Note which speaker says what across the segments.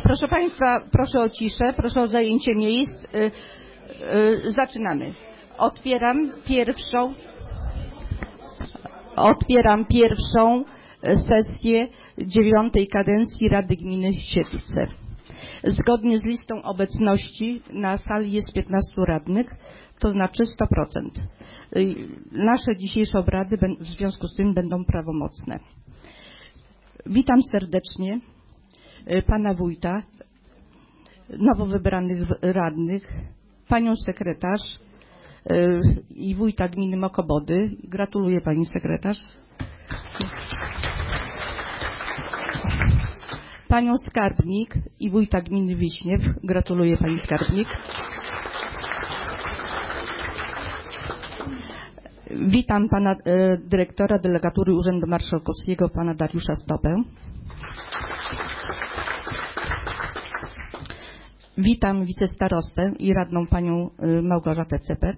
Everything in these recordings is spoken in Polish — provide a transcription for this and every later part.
Speaker 1: Proszę Państwa, proszę o ciszę, proszę o zajęcie miejsc. Zaczynamy. Otwieram pierwszą sesję 9. kadencji Rady Gminy Siedlce. Zgodnie z listą obecności na sali jest 15 radnych, to znaczy 100%. Nasze dzisiejsze obrady w związku z tym będą prawomocne. Witam serdecznie pana wójta, nowo wybranych radnych, panią sekretarz i wójta gminy Mokobody. Gratuluję pani sekretarz. Panią skarbnik i wójta gminy Wiśniew. Gratuluję pani skarbnik. Witam pana dyrektora delegatury Urzędu Marszałkowskiego, pana Dariusza Stopę. Witam wicestarostę i radną panią Małgorzatę Cepek.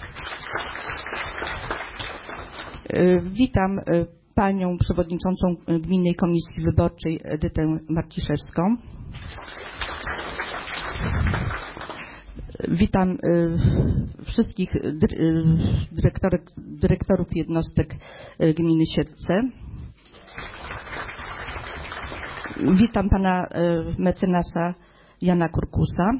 Speaker 1: Witam panią przewodniczącą Gminnej Komisji Wyborczej Edytę Marciszewską. Witam wszystkich dyrektorów jednostek gminy Siedlce. Witam pana mecenasa Jana Kurkusa.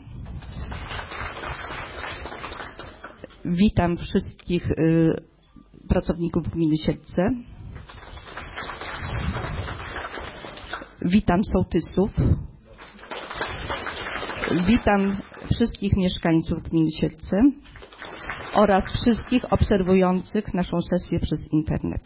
Speaker 1: Witam wszystkich pracowników gminy Siedlce. Witam sołtysów. Witam wszystkich mieszkańców gminy Siedlce oraz wszystkich obserwujących naszą sesję przez internet.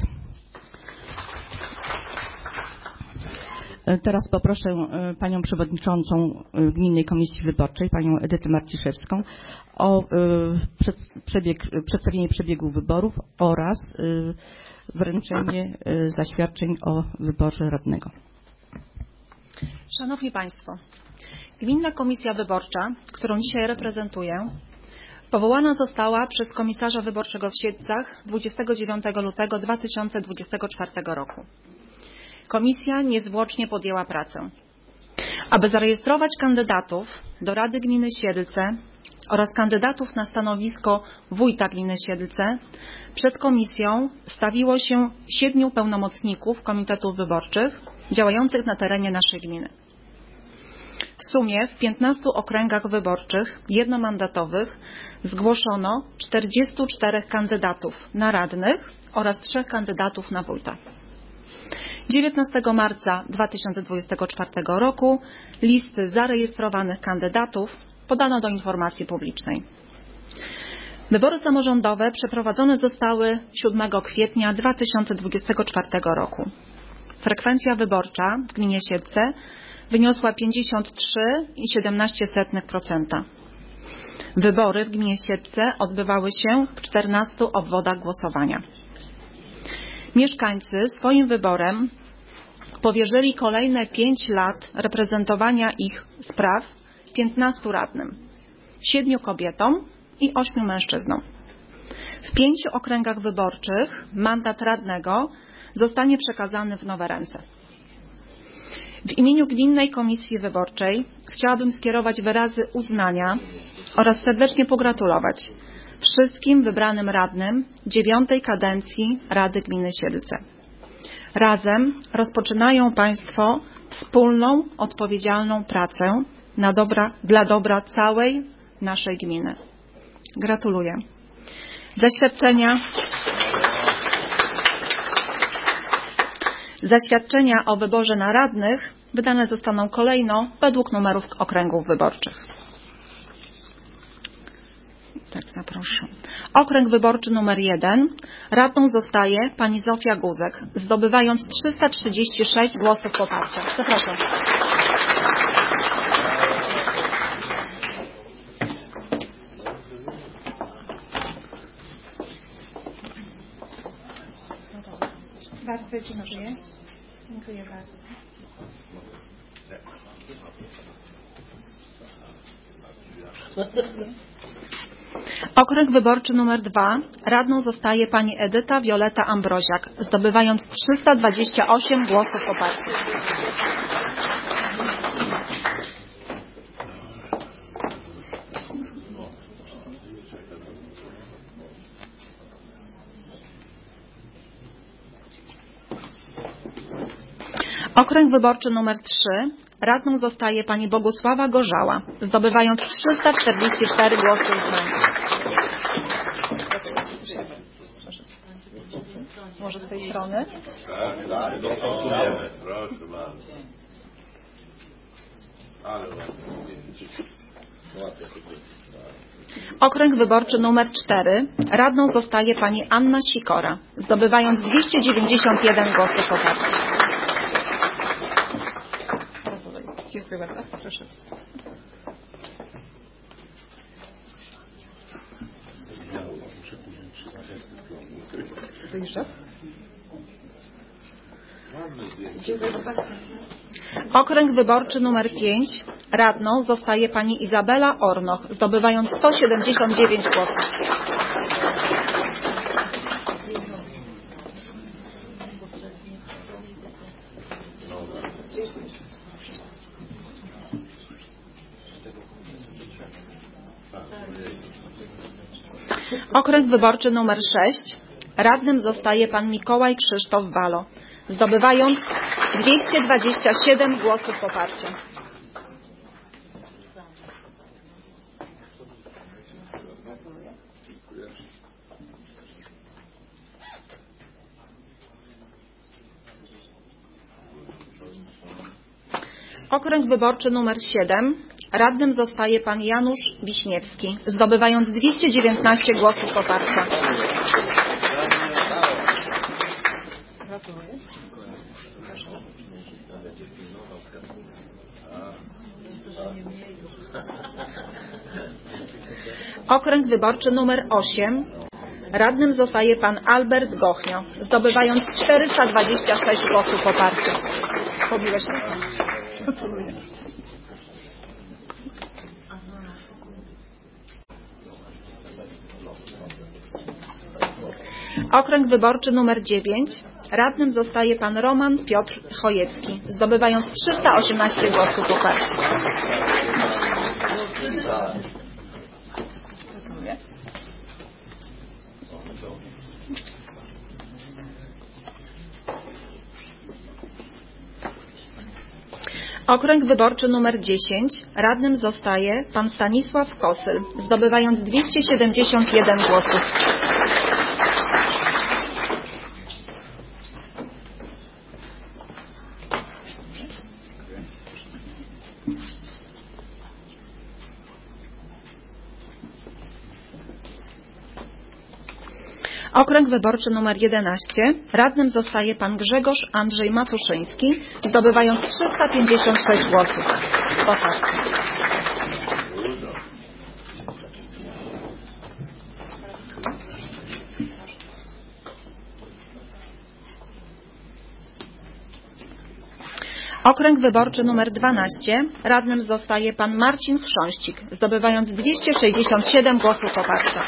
Speaker 1: Teraz poproszę panią przewodniczącą Gminnej Komisji Wyborczej, panią Edytę Marciszewską, o przedstawienie przebiegu wyborów oraz wręczenie zaświadczeń o wyborze radnego.
Speaker 2: Szanowni Państwo, Gminna Komisja Wyborcza, którą dzisiaj reprezentuję, powołana została przez komisarza wyborczego w Siedlcach 29 lutego 2024 roku. Komisja niezwłocznie podjęła pracę, aby zarejestrować kandydatów do Rady Gminy Siedlce oraz kandydatów na stanowisko wójta gminy Siedlce. Przed komisją stawiło się 7 pełnomocników komitetów wyborczych działających na terenie naszej gminy. W sumie w 15 okręgach wyborczych jednomandatowych zgłoszono 44 kandydatów na radnych oraz 3 kandydatów na wójta. 19 marca 2024 roku listy zarejestrowanych kandydatów podano do informacji publicznej. Wybory samorządowe przeprowadzone zostały 7 kwietnia 2024 roku. Frekwencja wyborcza w gminie Siedlce wyniosła 53,17%. Wybory w gminie Siedlce odbywały się w 14 obwodach głosowania. Mieszkańcy swoim wyborem powierzyli kolejne 5 lat reprezentowania ich spraw 15 radnym, 7 kobietom i 8 mężczyznom. W 5 okręgach wyborczych mandat radnego zostanie przekazany w nowe ręce. W imieniu Gminnej Komisji Wyborczej chciałabym skierować wyrazy uznania oraz serdecznie pogratulować wszystkim wybranym radnym 9. kadencji Rady Gminy Siedlce. Razem rozpoczynają Państwo wspólną, odpowiedzialną pracę dla dobra całej naszej gminy. Gratuluję. Zaświadczenia o wyborze na radnych wydane zostaną kolejno według numerów okręgów wyborczych. Tak, zaproszę. Okręg wyborczy numer 1. Radną zostaje pani Zofia Guzek, zdobywając 336 głosów poparcia. Zapraszam. Bardzo dziękuję. Dziękuję bardzo. Okręg wyborczy numer 2. Radną zostaje pani Edyta Wioleta Ambroziak, zdobywając 328 głosów poparcia. Okręg wyborczy numer 3. Radną zostaje pani Bogusława Gorzała, zdobywając 344 głosy za. Może z tej strony?
Speaker 3: Tak, dostosujemy. Proszę bardzo. Ale
Speaker 2: Okręg wyborczy numer 4. Radną zostaje pani Anna Sikora, zdobywając 291 głosów poparcia. Dziękuję bardzo. Proszę. Co jeszcze? Dziękuję bardzo. Okręg wyborczy numer 5. Radną zostaje pani Izabela Ornoch, zdobywając 179 głosów. Okręg wyborczy numer 6. Radnym zostaje pan Mikołaj Krzysztof Walo, zdobywając 227 głosów poparcia. Okręg wyborczy numer 7. Radnym zostaje pan Janusz Wiśniewski, zdobywając 219 głosów poparcia. Okręg wyborczy numer 8. Radnym zostaje pan Albert Gochnio, zdobywając 426 głosów poparcia. Pobiłeś mnie? Okręg wyborczy numer 9. Radnym zostaje pan Roman Piotr Chojecki, zdobywając 318 głosów poparcia. Okręg wyborczy numer 10. Radnym zostaje pan Stanisław Kosyl, zdobywając 271 głosów. Okręg wyborczy numer 11. Radnym zostaje pan Grzegorz Andrzej Matuszyński, zdobywając 356 głosów. Poparcie. Okręg wyborczy numer 12. Radnym zostaje pan Marcin Chrząścik, zdobywając 267 głosów poparcia.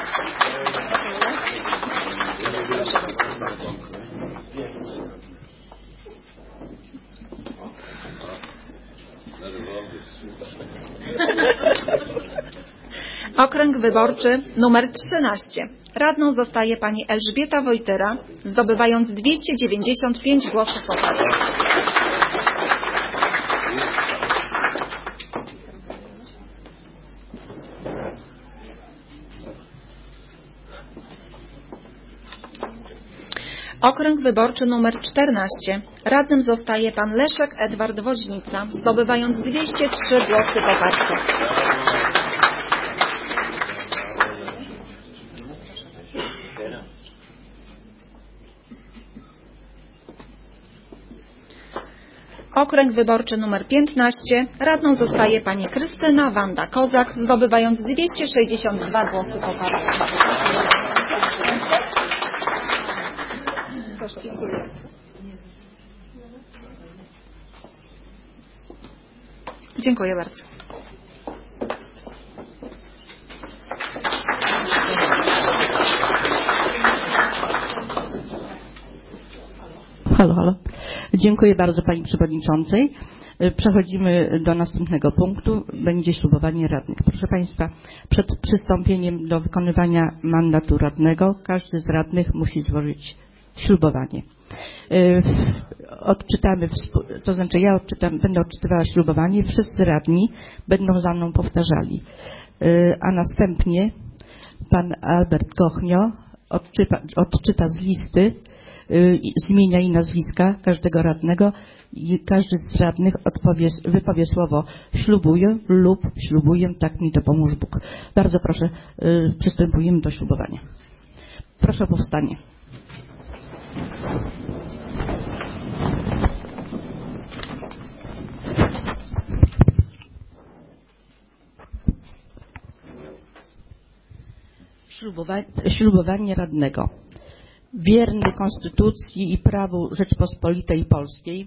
Speaker 2: Okręg wyborczy numer 13. Radną zostaje pani Elżbieta Wojtyra, zdobywając 295 głosów poparcia. Okręg wyborczy numer 14. Radnym zostaje pan Leszek Edward Woźnica, zdobywając 203 głosy poparcia. Okręg wyborczy numer 15. Radną zostaje pani Krystyna Wanda Kozak, zdobywając 262 głosy poparcia. Dziękuję. Dziękuję bardzo.
Speaker 1: Halo. Dziękuję bardzo pani przewodniczącej. Przechodzimy do następnego punktu. Będzie ślubowanie radnych. Proszę państwa, przed przystąpieniem do wykonywania mandatu radnego każdy z radnych musi złożyć ślubowanie. Odczytamy, to znaczy ja będę odczytywała ślubowanie, wszyscy radni będą za mną powtarzali, a następnie pan Albert Gochnio odczyta z listy z imienia i nazwiska każdego radnego i każdy z radnych wypowie słowo ślubuję lub ślubuję, tak mi dopomóż Bóg. Bardzo proszę, przystępujemy do ślubowania. Proszę o powstanie. Ślubowanie radnego. Wierny Konstytucji i prawu Rzeczpospolitej Polskiej.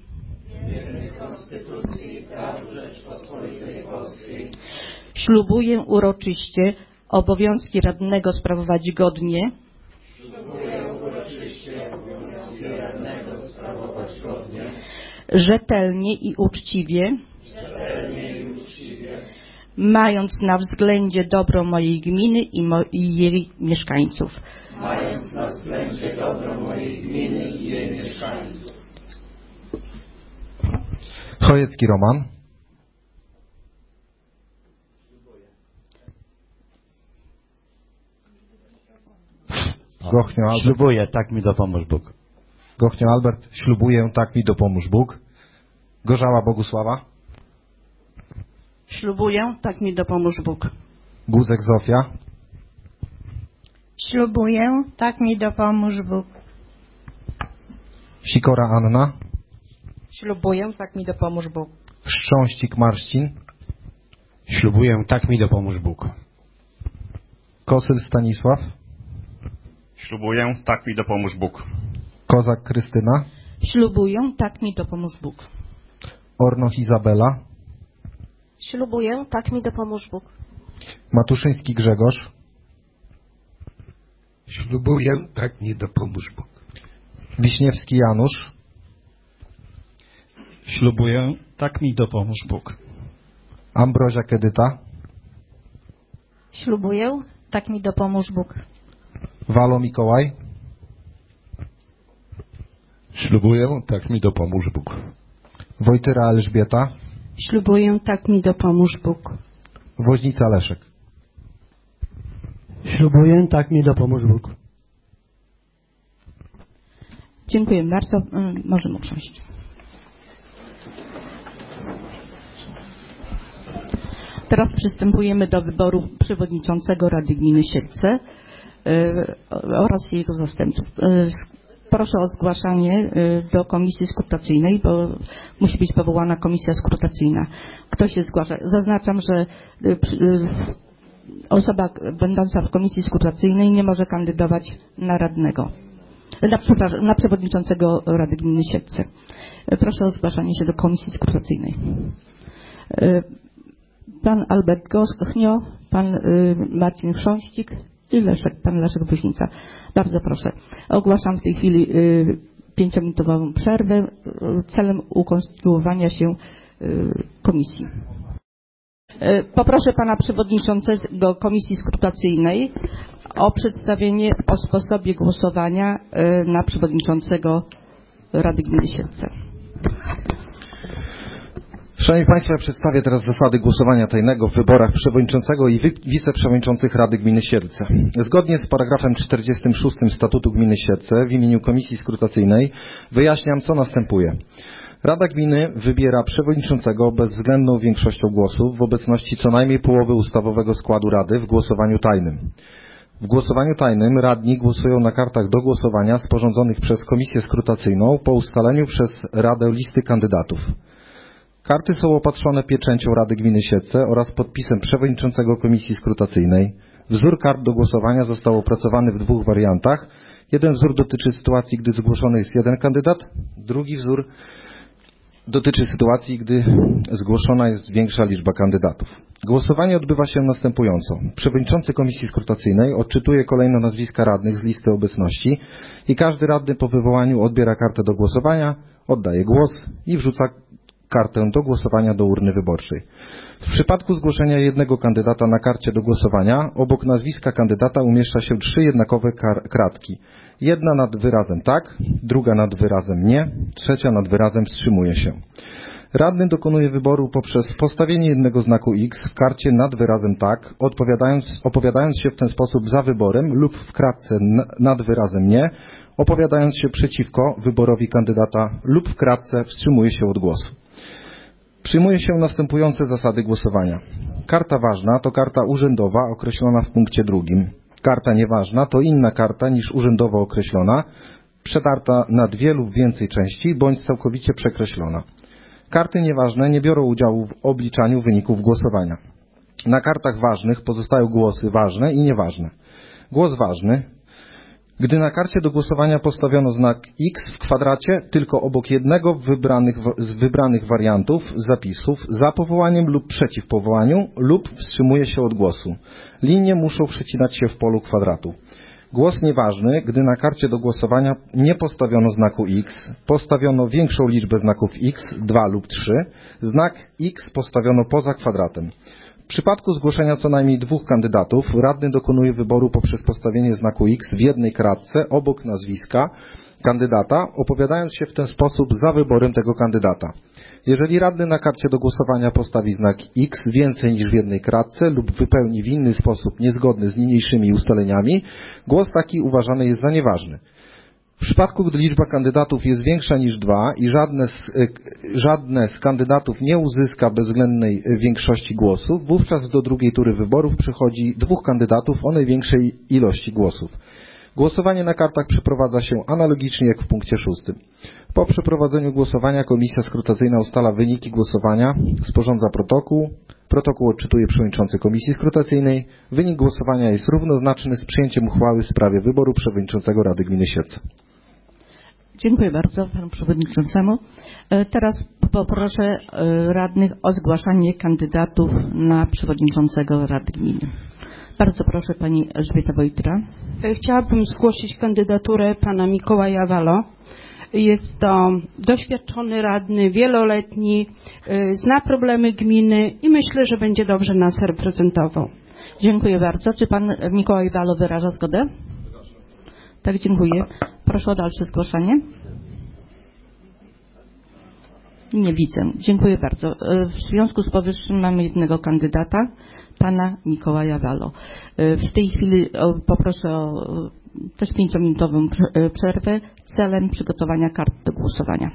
Speaker 1: Ślubuję uroczyście obowiązki radnego sprawować godnie. Rzetelnie i uczciwie. Mając na względzie dobro mojej gminy i jej mieszkańców.
Speaker 4: Mając na względzie dobro mojej gminy i jej mieszkańców.
Speaker 5: Chojecki Roman. Gochnio Albert.
Speaker 6: Ślubuję, tak mi dopomóż Bóg.
Speaker 5: Gochnio Albert. Ślubuję, tak mi dopomóż Bóg. Gorzała Bogusława.
Speaker 1: Ślubuję, tak mi dopomóż Bóg.
Speaker 5: Guzek Zofia.
Speaker 7: Ślubuję, tak mi dopomóż Bóg.
Speaker 5: Sikora Anna.
Speaker 7: Ślubuję, tak mi dopomóż Bóg.
Speaker 5: Szczęścik Marcin.
Speaker 6: Ślubuję, tak mi dopomóż Bóg.
Speaker 5: Kosyl Stanisław.
Speaker 8: Ślubuję, tak mi dopomóż Bóg.
Speaker 5: Kozak Krystyna.
Speaker 1: Ślubuję, tak mi dopomóż Bóg.
Speaker 5: Ornoch Izabela.
Speaker 7: Ślubuję, tak mi dopomóż Bóg.
Speaker 5: Matuszyński Grzegorz.
Speaker 9: Ślubuję, tak mi dopomóż Bóg.
Speaker 5: Wiśniewski Janusz.
Speaker 10: Ślubuję, tak mi dopomóż Bóg.
Speaker 5: Ambroziak Edyta.
Speaker 7: Ślubuję, tak mi dopomóż Bóg.
Speaker 5: Walo Mikołaj.
Speaker 9: Ślubuję, tak mi dopomóż Bóg.
Speaker 5: Wojtyra Elżbieta.
Speaker 7: Ślubuję, tak mi dopomóż Bóg.
Speaker 5: Woźnica Leszek.
Speaker 10: Ślubuję, tak mi dopomóż Bóg.
Speaker 1: Dziękuję bardzo. Możemy usiąść. Teraz przystępujemy do wyboru przewodniczącego Rady Gminy Siedlce oraz jego zastępców. Proszę o zgłaszanie do komisji skrutacyjnej, bo musi być powołana komisja skrutacyjna. Kto się zgłasza? Zaznaczam, że osoba będąca w komisji skrutacyjnej nie może kandydować na radnego. Na przewodniczącego Rady Gminy Siedlce. Proszę o zgłaszanie się do komisji skrutacyjnej. Pan Albert Gochnio, pan Marcin Chrząścik i pan Leszek Woźnica. Bardzo proszę. Ogłaszam w tej chwili 5-minutową przerwę celem ukonstytuowania się komisji. Poproszę pana przewodniczącego komisji skrutacyjnej o przedstawienie o sposobie głosowania na przewodniczącego Rady Gminy Siedlce.
Speaker 5: Szanowni Państwo, ja przedstawię teraz zasady głosowania tajnego w wyborach przewodniczącego i wiceprzewodniczących Rady Gminy Siedlce. Zgodnie z paragrafem 46 Statutu Gminy Siedlce w imieniu Komisji Skrutacyjnej wyjaśniam, co następuje. Rada Gminy wybiera przewodniczącego bezwzględną większością głosów w obecności co najmniej połowy ustawowego składu Rady w głosowaniu tajnym. W głosowaniu tajnym radni głosują na kartach do głosowania sporządzonych przez Komisję Skrutacyjną po ustaleniu przez Radę listy kandydatów. Karty są opatrzone pieczęcią Rady Gminy Siedlce oraz podpisem przewodniczącego Komisji Skrutacyjnej. Wzór kart do głosowania został opracowany w 2 wariantach. Jeden wzór dotyczy sytuacji, gdy zgłoszony jest jeden kandydat. Drugi wzór dotyczy sytuacji, gdy zgłoszona jest większa liczba kandydatów. Głosowanie odbywa się następująco. Przewodniczący Komisji Skrutacyjnej odczytuje kolejno nazwiska radnych z listy obecności i każdy radny po wywołaniu odbiera kartę do głosowania, oddaje głos i wrzuca kartę do głosowania do urny wyborczej. W przypadku zgłoszenia jednego kandydata na karcie do głosowania obok nazwiska kandydata umieszcza się 3 jednakowe kratki. Jedna nad wyrazem tak, druga nad wyrazem nie, trzecia nad wyrazem wstrzymuje się. Radny dokonuje wyboru poprzez postawienie jednego znaku X w karcie nad wyrazem tak, opowiadając się w ten sposób za wyborem lub w kratce nad wyrazem nie, opowiadając się przeciwko wyborowi kandydata lub w kratce wstrzymuje się od głosu. Przyjmuje się następujące zasady głosowania. Karta ważna to karta urzędowa określona w punkcie 2. Karta nieważna to inna karta niż urzędowo określona, przetarta na 2 lub więcej części bądź całkowicie przekreślona. Karty nieważne nie biorą udziału w obliczaniu wyników głosowania. Na kartach ważnych pozostają głosy ważne i nieważne. Głos ważny. Gdy na karcie do głosowania postawiono znak X w kwadracie, tylko obok jednego z wybranych wariantów zapisów za powołaniem lub przeciw powołaniu lub wstrzymuje się od głosu. Linie muszą przecinać się w polu kwadratu. Głos nieważny, gdy na karcie do głosowania nie postawiono znaku X, postawiono większą liczbę znaków X, 2 lub 3, znak X postawiono poza kwadratem. W przypadku zgłoszenia co najmniej 2 kandydatów, radny dokonuje wyboru poprzez postawienie znaku X w jednej kratce obok nazwiska kandydata, opowiadając się w ten sposób za wyborem tego kandydata. Jeżeli radny na karcie do głosowania postawi znak X więcej niż w jednej kratce lub wypełni w inny sposób niezgodny z niniejszymi ustaleniami, głos taki uważany jest za nieważny. W przypadku, gdy liczba kandydatów jest większa niż 2 i żadne z kandydatów nie uzyska bezwzględnej większości głosów, wówczas do drugiej tury wyborów przychodzi 2 kandydatów o największej ilości głosów. Głosowanie na kartach przeprowadza się analogicznie jak w punkcie 6. Po przeprowadzeniu głosowania komisja skrutacyjna ustala wyniki głosowania, sporządza protokół. Protokół odczytuje przewodniczący komisji skrutacyjnej. Wynik głosowania jest równoznaczny z przyjęciem uchwały w sprawie wyboru przewodniczącego Rady Gminy Siedlce.
Speaker 1: Dziękuję bardzo panu przewodniczącemu. Teraz poproszę radnych o zgłaszanie kandydatów na przewodniczącego Rady Gminy. Bardzo proszę pani Elżbieta Wojtra.
Speaker 7: Chciałabym zgłosić kandydaturę pana Mikołaja Walo. Jest to doświadczony radny, wieloletni, zna problemy gminy i myślę, że będzie dobrze nas reprezentował.
Speaker 1: Dziękuję bardzo. Czy pan Mikołaj Walo wyraża zgodę? Tak, dziękuję. Proszę o dalsze zgłoszenie. Nie widzę. Dziękuję bardzo. W związku z powyższym mamy jednego kandydata, pana Mikołaja Walo. W tej chwili poproszę o też 5-minutową przerwę celem przygotowania kart do głosowania.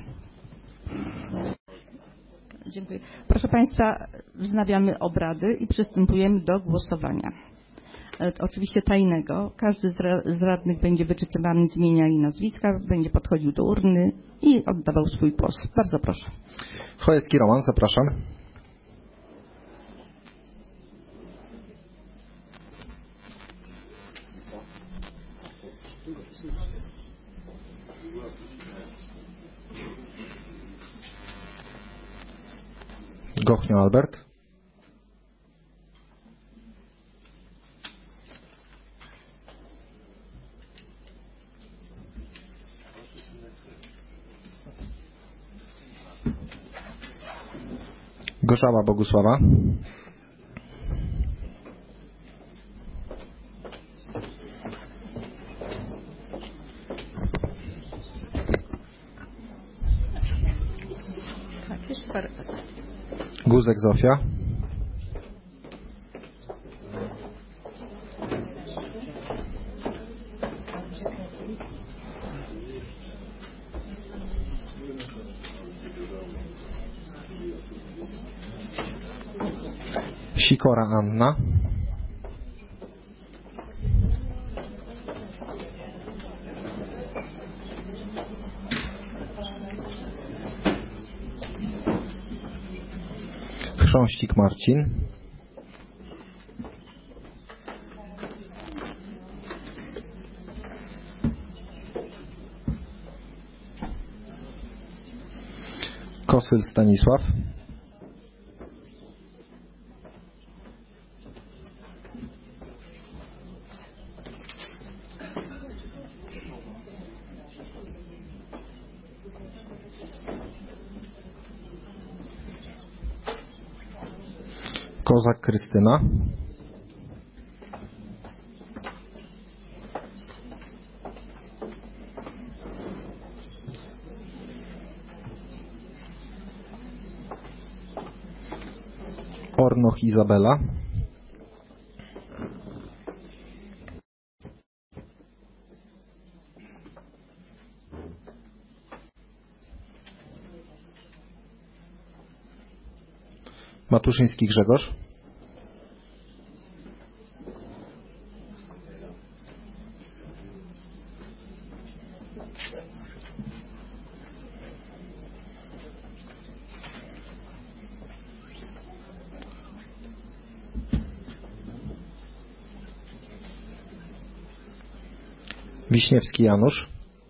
Speaker 1: Dziękuję. Proszę państwa, wznawiamy obrady i przystępujemy do głosowania. Oczywiście tajnego. Każdy z radnych będzie wyczytywany z imienia i nazwiska, będzie podchodził do urny i oddawał swój głos. Bardzo proszę.
Speaker 5: Chojecki Roman, zapraszam. Gochnio Albert. Gorzała Bogusława. Guzek Zofia. Sikora Anna. Chrząścik Marcin. Kosyl Stanisław. Kozak Krystyna. Ornoch Izabela. Matuszyński Grzegorz. Wiśniewski Janusz.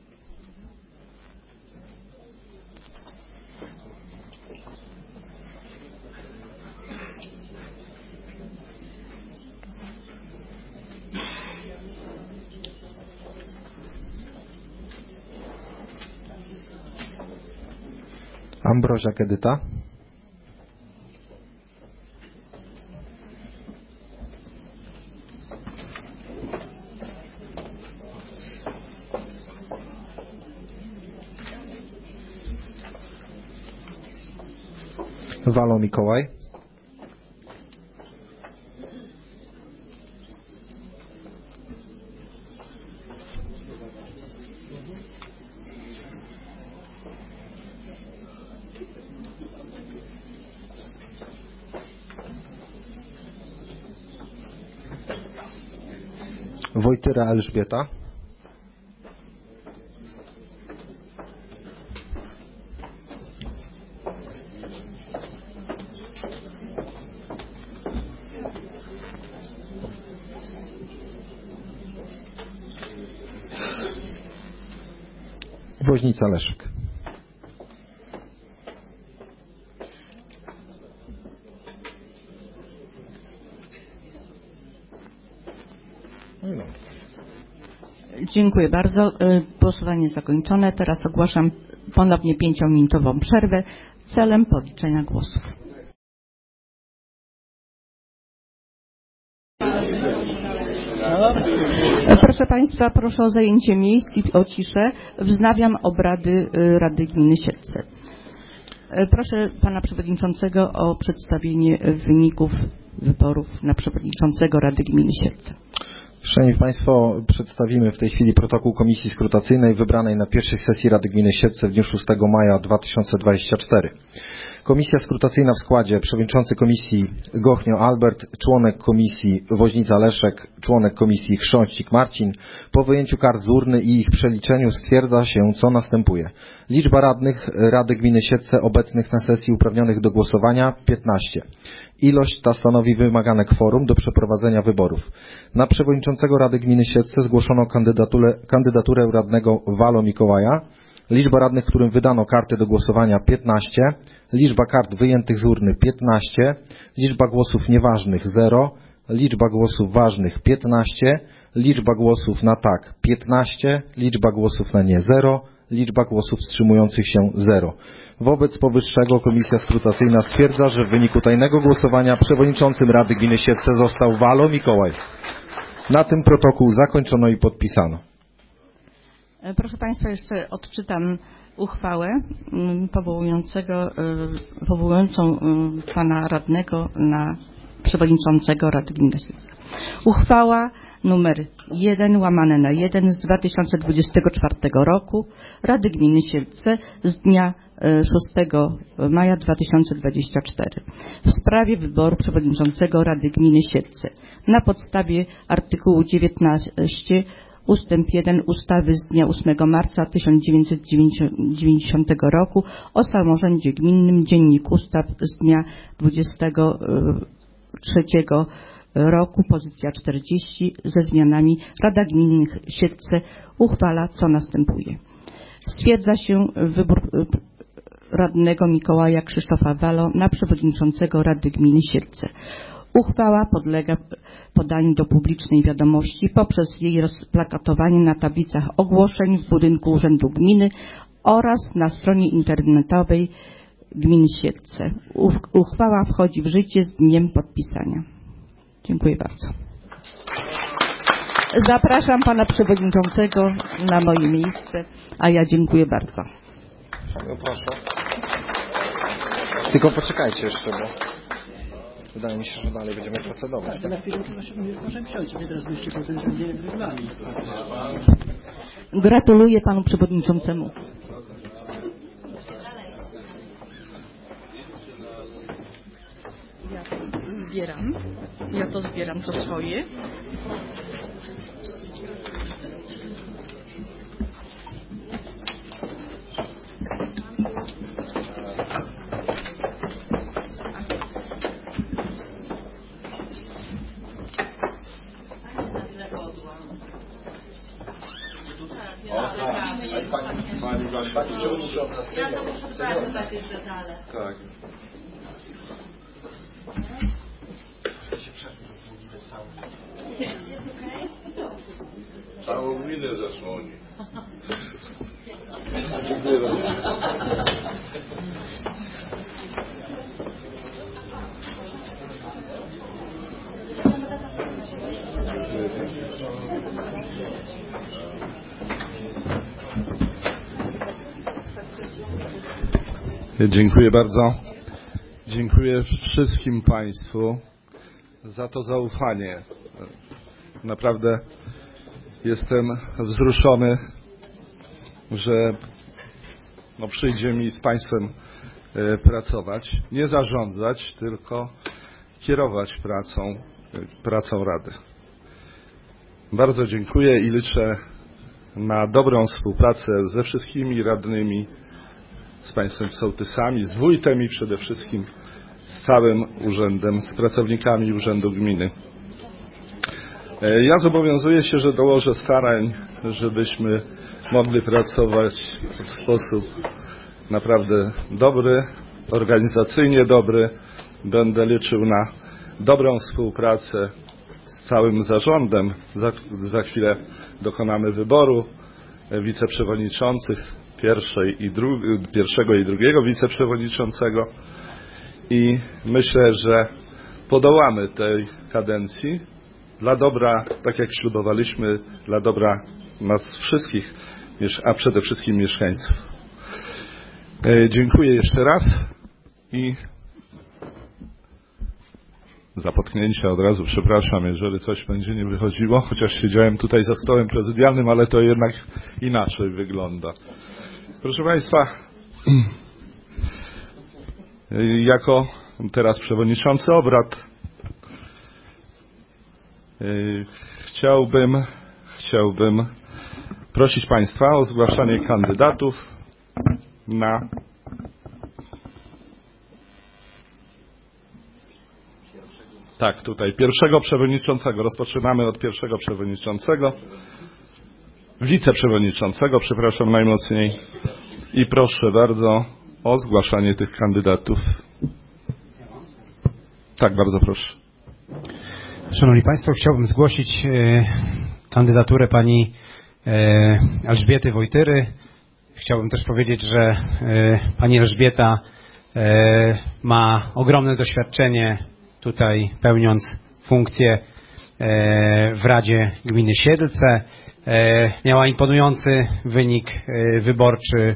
Speaker 5: Ambroziak Edyta. Walo Mikołaj. Wojtyra Elżbieta. Woźnica Leszek.
Speaker 1: Dziękuję bardzo. Głosowanie zakończone. Teraz ogłaszam ponownie 5-minutową przerwę celem policzenia głosów. Proszę Państwa, proszę o zajęcie miejsc i o ciszę. Wznawiam obrady Rady Gminy Siedlce. Proszę Pana Przewodniczącego o przedstawienie wyników wyborów na Przewodniczącego Rady Gminy Siedlce.
Speaker 5: Szanowni Państwo, przedstawimy w tej chwili protokół Komisji Skrutacyjnej wybranej na pierwszej sesji Rady Gminy Siedlce w dniu 6 maja 2024. Komisja skrutacyjna w składzie: przewodniczący komisji Gochnio Albert, członek komisji Woźnica Leszek, członek komisji Chrząścik Marcin. Po wyjęciu kart z urny i ich przeliczeniu stwierdza się, co następuje. Liczba radnych Rady Gminy Siedlce obecnych na sesji uprawnionych do głosowania 15. Ilość ta stanowi wymagane kworum do przeprowadzenia wyborów. Na przewodniczącego Rady Gminy Siedlce zgłoszono kandydaturę radnego Walo Mikołaja. Liczba radnych, którym wydano karty do głosowania 15. Liczba kart wyjętych z urny 15. Liczba głosów nieważnych 0. Liczba głosów ważnych 15. Liczba głosów na tak 15. Liczba głosów na nie 0. Liczba głosów wstrzymujących się 0. Wobec powyższego Komisja Skrutacyjna stwierdza, że w wyniku tajnego głosowania przewodniczącym Rady Gminy Siedlce został Walo Mikołaj. Na tym protokół zakończono i podpisano.
Speaker 1: Proszę Państwa, jeszcze odczytam uchwałę powołującą Pana Radnego na Przewodniczącego Rady Gminy Siedlce. Uchwała numer 1/1 z 2024 roku Rady Gminy Siedlce z dnia 6 maja 2024 w sprawie wyboru Przewodniczącego Rady Gminy Siedlce na podstawie artykułu 19 ustęp 1 ustawy z dnia 8 marca 1990 roku o samorządzie gminnym, Dziennik Ustaw z dnia 23 roku, pozycja 40, ze zmianami. Rada Gminy Siedlce uchwala, co następuje. Stwierdza się wybór radnego Mikołaja Krzysztofa Walo na przewodniczącego Rady Gminy Siedlce. Uchwała podlega podaniu do publicznej wiadomości poprzez jej rozplakatowanie na tablicach ogłoszeń w budynku Urzędu Gminy oraz na stronie internetowej Gminy Siedlce. Uchwała wchodzi w życie z dniem podpisania. Dziękuję bardzo. Zapraszam pana przewodniczącego na moje miejsce, a ja dziękuję bardzo.
Speaker 5: No proszę. Tylko poczekajcie jeszcze, bo wydaje mi się, że dalej będziemy procedować.
Speaker 10: Tak, na chwilę możemy wsiąść, my teraz jeszcze potem będziemy wyglądali.
Speaker 1: Gratuluję panu przewodniczącemu. Ja to zbieram co swoje.
Speaker 3: Pani przewodnicząca.
Speaker 11: Ja to muszę sprawdzić takie detale.
Speaker 3: Tak. Całą gminę zasłoni. Dziękuję bardzo.
Speaker 9: Dziękuję bardzo. Dziękuję wszystkim Państwu za to zaufanie. Naprawdę jestem wzruszony, że przyjdzie mi z Państwem pracować, nie zarządzać, tylko kierować pracą Rady. Bardzo dziękuję i liczę na dobrą współpracę ze wszystkimi radnymi, z Państwem sołtysami, z wójtem i przede wszystkim z całym urzędem, z pracownikami Urzędu Gminy. Ja zobowiązuję się, że dołożę starań, żebyśmy mogli pracować w sposób naprawdę dobry, organizacyjnie dobry. Będę liczył na dobrą współpracę z całym zarządem. Za chwilę dokonamy wyboru wiceprzewodniczących, pierwszego i drugiego wiceprzewodniczącego i myślę, że podołamy tej kadencji dla dobra, tak jak ślubowaliśmy, dla dobra nas wszystkich, a przede wszystkim mieszkańców. Dziękuję jeszcze raz i za potknięcia od razu przepraszam, jeżeli coś będzie nie wychodziło, chociaż siedziałem tutaj za stołem prezydialnym, ale to jednak inaczej wygląda. Proszę Państwa, jako teraz przewodniczący obrad chciałbym prosić Państwa o zgłaszanie kandydatów na pierwszego przewodniczącego. Rozpoczynamy od pierwszego przewodniczącego. Wiceprzewodniczącego, przepraszam najmocniej. I proszę bardzo o zgłaszanie tych kandydatów. Tak, bardzo proszę.
Speaker 6: Szanowni Państwo, chciałbym zgłosić kandydaturę pani Elżbiety Wojtyry. Chciałbym też powiedzieć, że pani Elżbieta ma ogromne doświadczenie tutaj pełniąc funkcję w Radzie Gminy Siedlce. Miała imponujący wynik wyborczy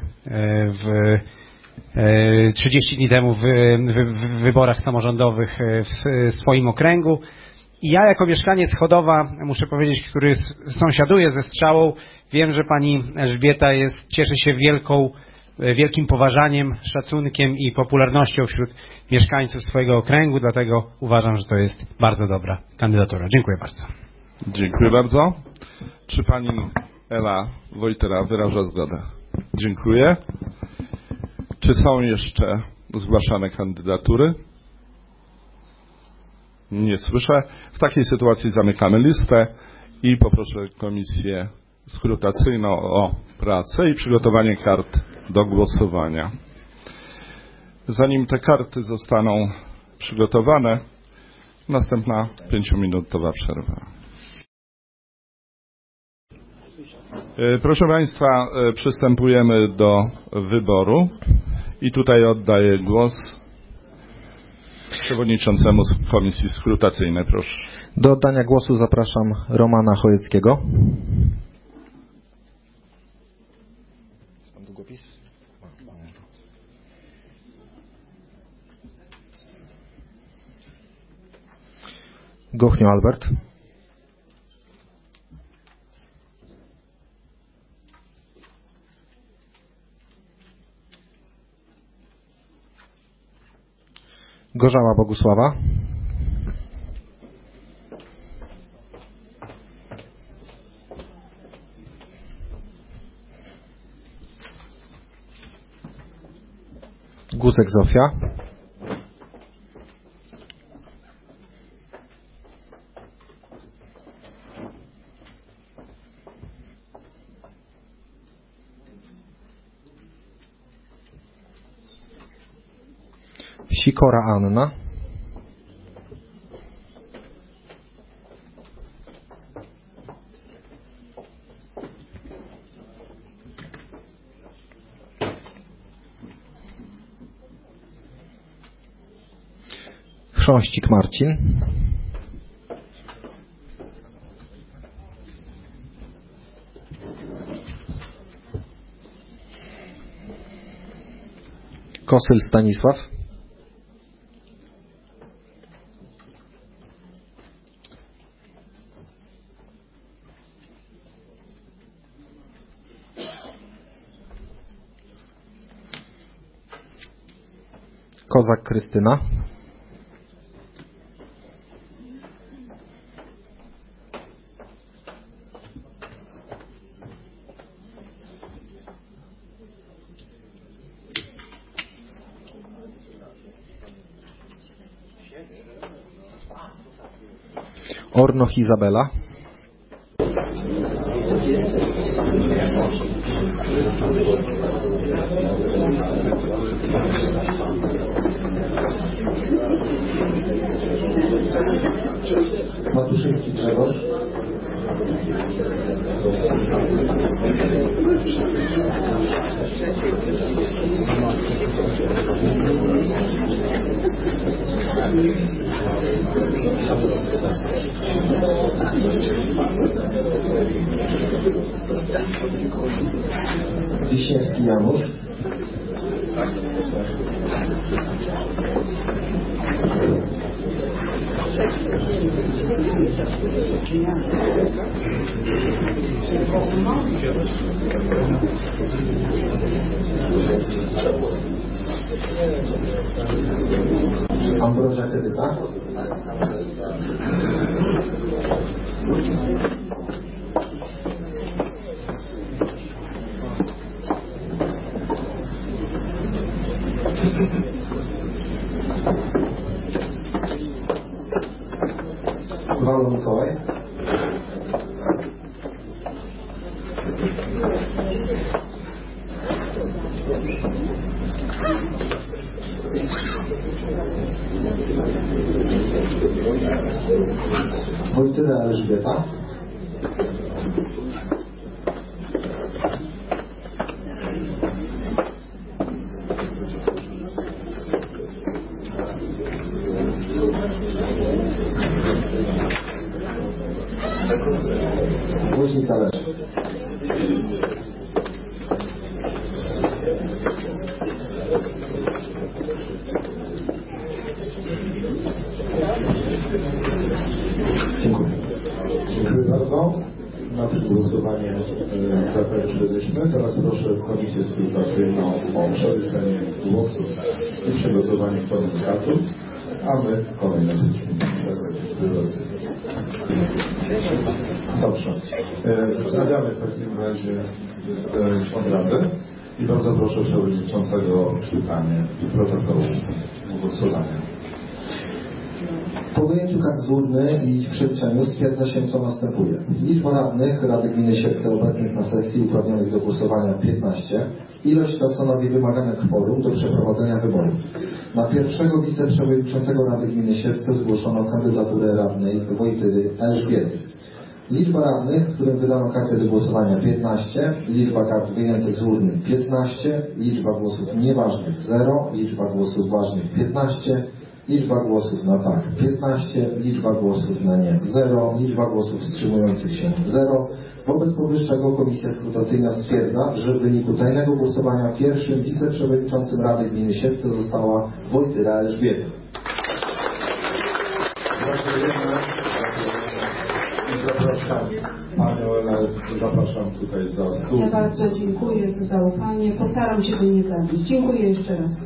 Speaker 6: 30 dni temu w wyborach samorządowych w swoim okręgu. I ja jako mieszkaniec Chodowa, muszę powiedzieć, który sąsiaduje ze Strzałą, wiem, że pani Elżbieta cieszy się wielkim poważaniem, szacunkiem i popularnością wśród mieszkańców swojego okręgu, dlatego uważam, że to jest bardzo dobra kandydatura. Dziękuję bardzo.
Speaker 9: Dziękuję bardzo. Czy pani Ela Wojtyra wyraża zgodę? Dziękuję. Czy są jeszcze zgłaszane kandydatury? Nie słyszę. W takiej sytuacji zamykamy listę i poproszę komisję skrutacyjną o pracę i przygotowanie kart do głosowania. Zanim te karty zostaną przygotowane, następna 5-minutowa przerwa. Proszę Państwa, przystępujemy do wyboru I tutaj oddaję głos przewodniczącemu Komisji Skrutacyjnej, proszę.
Speaker 5: Do oddania głosu zapraszam Romana Chojeckiego. Gochnio Albert. Gorzała Bogusława. Guzek Zofia. Sikora Anna. Chrząścik Marcin. Kosyl Stanisław. Kozak Krystyna. Ornoch Izabela. Matuszyński Grzegorz. Wiśniewski Janusz. Ambroża Edyta. Walon Mikołaj. Wojtyła Elżbieta. Woźnik Zależy.
Speaker 12: Dziękuję bardzo. Na tym głosowanie zakończyliśmy. Teraz proszę Komisję Skrutacyjną o przeliczenie głosów i przygotowanie komunikatów, a my kolejne Dobrze. Wznawiamy w takim razie obrady i bardzo proszę Przewodniczącego o czytanie protokołu głosowania.
Speaker 5: Po wyjęciu kart z urny i ich przeliczeniu stwierdza się, co następuje. Liczba radnych Rady Gminy Sierpce obecnych na sesji uprawnionych do głosowania 15. Ilość ta stanowi wymagane kworum do przeprowadzenia wyborów. Na pierwszego wiceprzewodniczącego Rady Gminy Sierpce zgłoszono kandydaturę radnej Wojtyły Elżbiety. Liczba radnych, którym wydano kartę do głosowania 15, liczba kart wyjętych z urny 15, liczba głosów nieważnych 0, liczba głosów ważnych 15, liczba głosów na tak 15, liczba głosów na nie 0, liczba głosów wstrzymujących się 0. Wobec powyższego Komisja Skrutacyjna stwierdza, że w wyniku tajnego głosowania pierwszym wiceprzewodniczącym Rady Gminy Siedlce została Wojtyra Elżbieta.
Speaker 12: Zapraszam tutaj za stół.
Speaker 7: Ja bardzo dziękuję za zaufanie. Postaram się go nie zabić. Dziękuję jeszcze raz.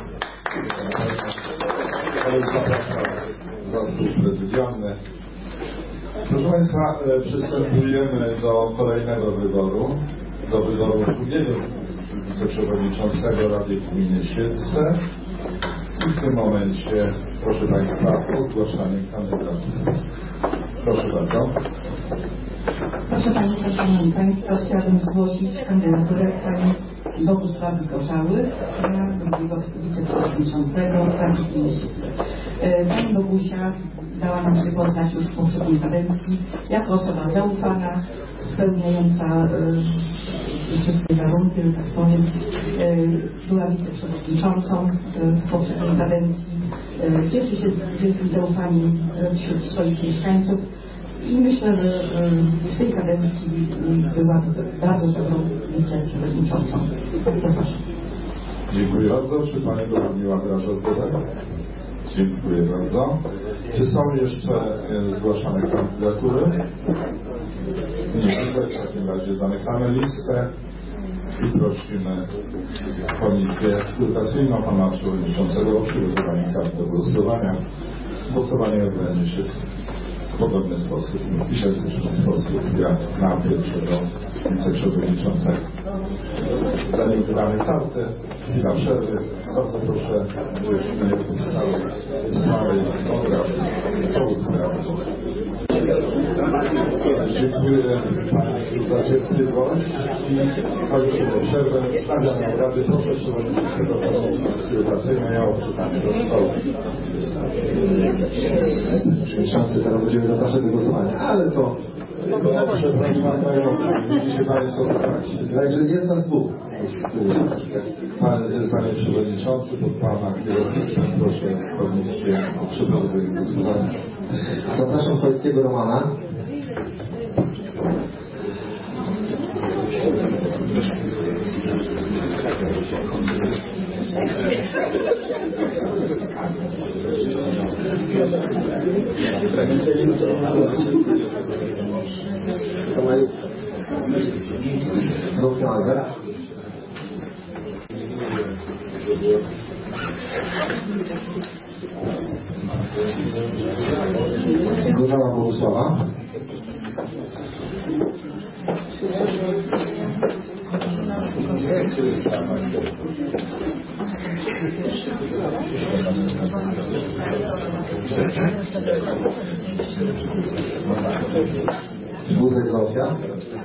Speaker 12: Zapraszam za stół prezydialny. Proszę Państwa, przystępujemy do kolejnego wyboru. Do wyboru drugiego wiceprzewodniczącego Rady Gminy Siedlce. I w tym momencie, proszę Państwa, o zgłaszanie kandydatów. Proszę bardzo.
Speaker 13: Proszę Państwa, Szanowni Państwo, chciałabym zgłosić kandydaturę Pani Bogusławy Gorzały na drugiego wiceprzewodniczącego Rady Gminy Siedlce. Pani Bogusia dała nam się poznać już w poprzedniej kadencji jako osoba zaufana, spełniająca wszystkie warunki, że tak powiem. Była wiceprzewodniczącą w poprzedniej kadencji. Cieszy się wielkim zaufaniem wśród swoich mieszkańców i myślę, że w tej kadencji była bardzo dobrą wiceprzewodniczącą. Proszę.
Speaker 12: Dziękuję bardzo. Czy Pani Bogumiła wyraża zgodę? Dziękuję bardzo. Czy są jeszcze zgłaszane kandydatury? Nie, w takim razie zamykamy listę i prosimy Komisję Skrutacyjną Pana Przewodniczącego o przygotowanie kart do głosowania. Głosowanie odbędzie się w podobny sposób, w identyczny sposób jak na pierwszego wiceprzewodniczącego. Zanim wydamy kartę, chwila przerwy. Bardzo proszę, żebyśmy nie powstały uchwały obrad po sprawach. Dziękuję Państwu za cierpliwość i kończymy przerwę. Wznawiam obrady. Proszę przewodniczącego Komisji Skrutacyjnej o odczytanie protokołu.
Speaker 5: Przewodniczący, teraz będziemy zapraszać do głosowania, ale to...
Speaker 12: Widzicie Państwo,
Speaker 5: także jest nas dwóch.
Speaker 12: Panie Przewodniczący, pod Pana kierownictwem proszę Komisję o przeprowadzenie głosowania.
Speaker 5: Zapraszam Chojskiego Romana. Zofia Albert. Gorzała Bogusława. Wózek Zofia.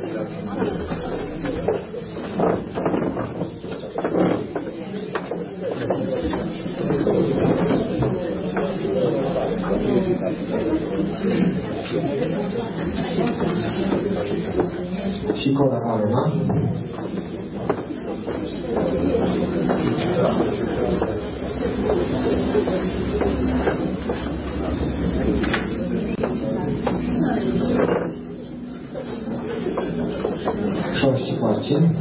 Speaker 5: Sikora Halina. Chrząścik Marcin.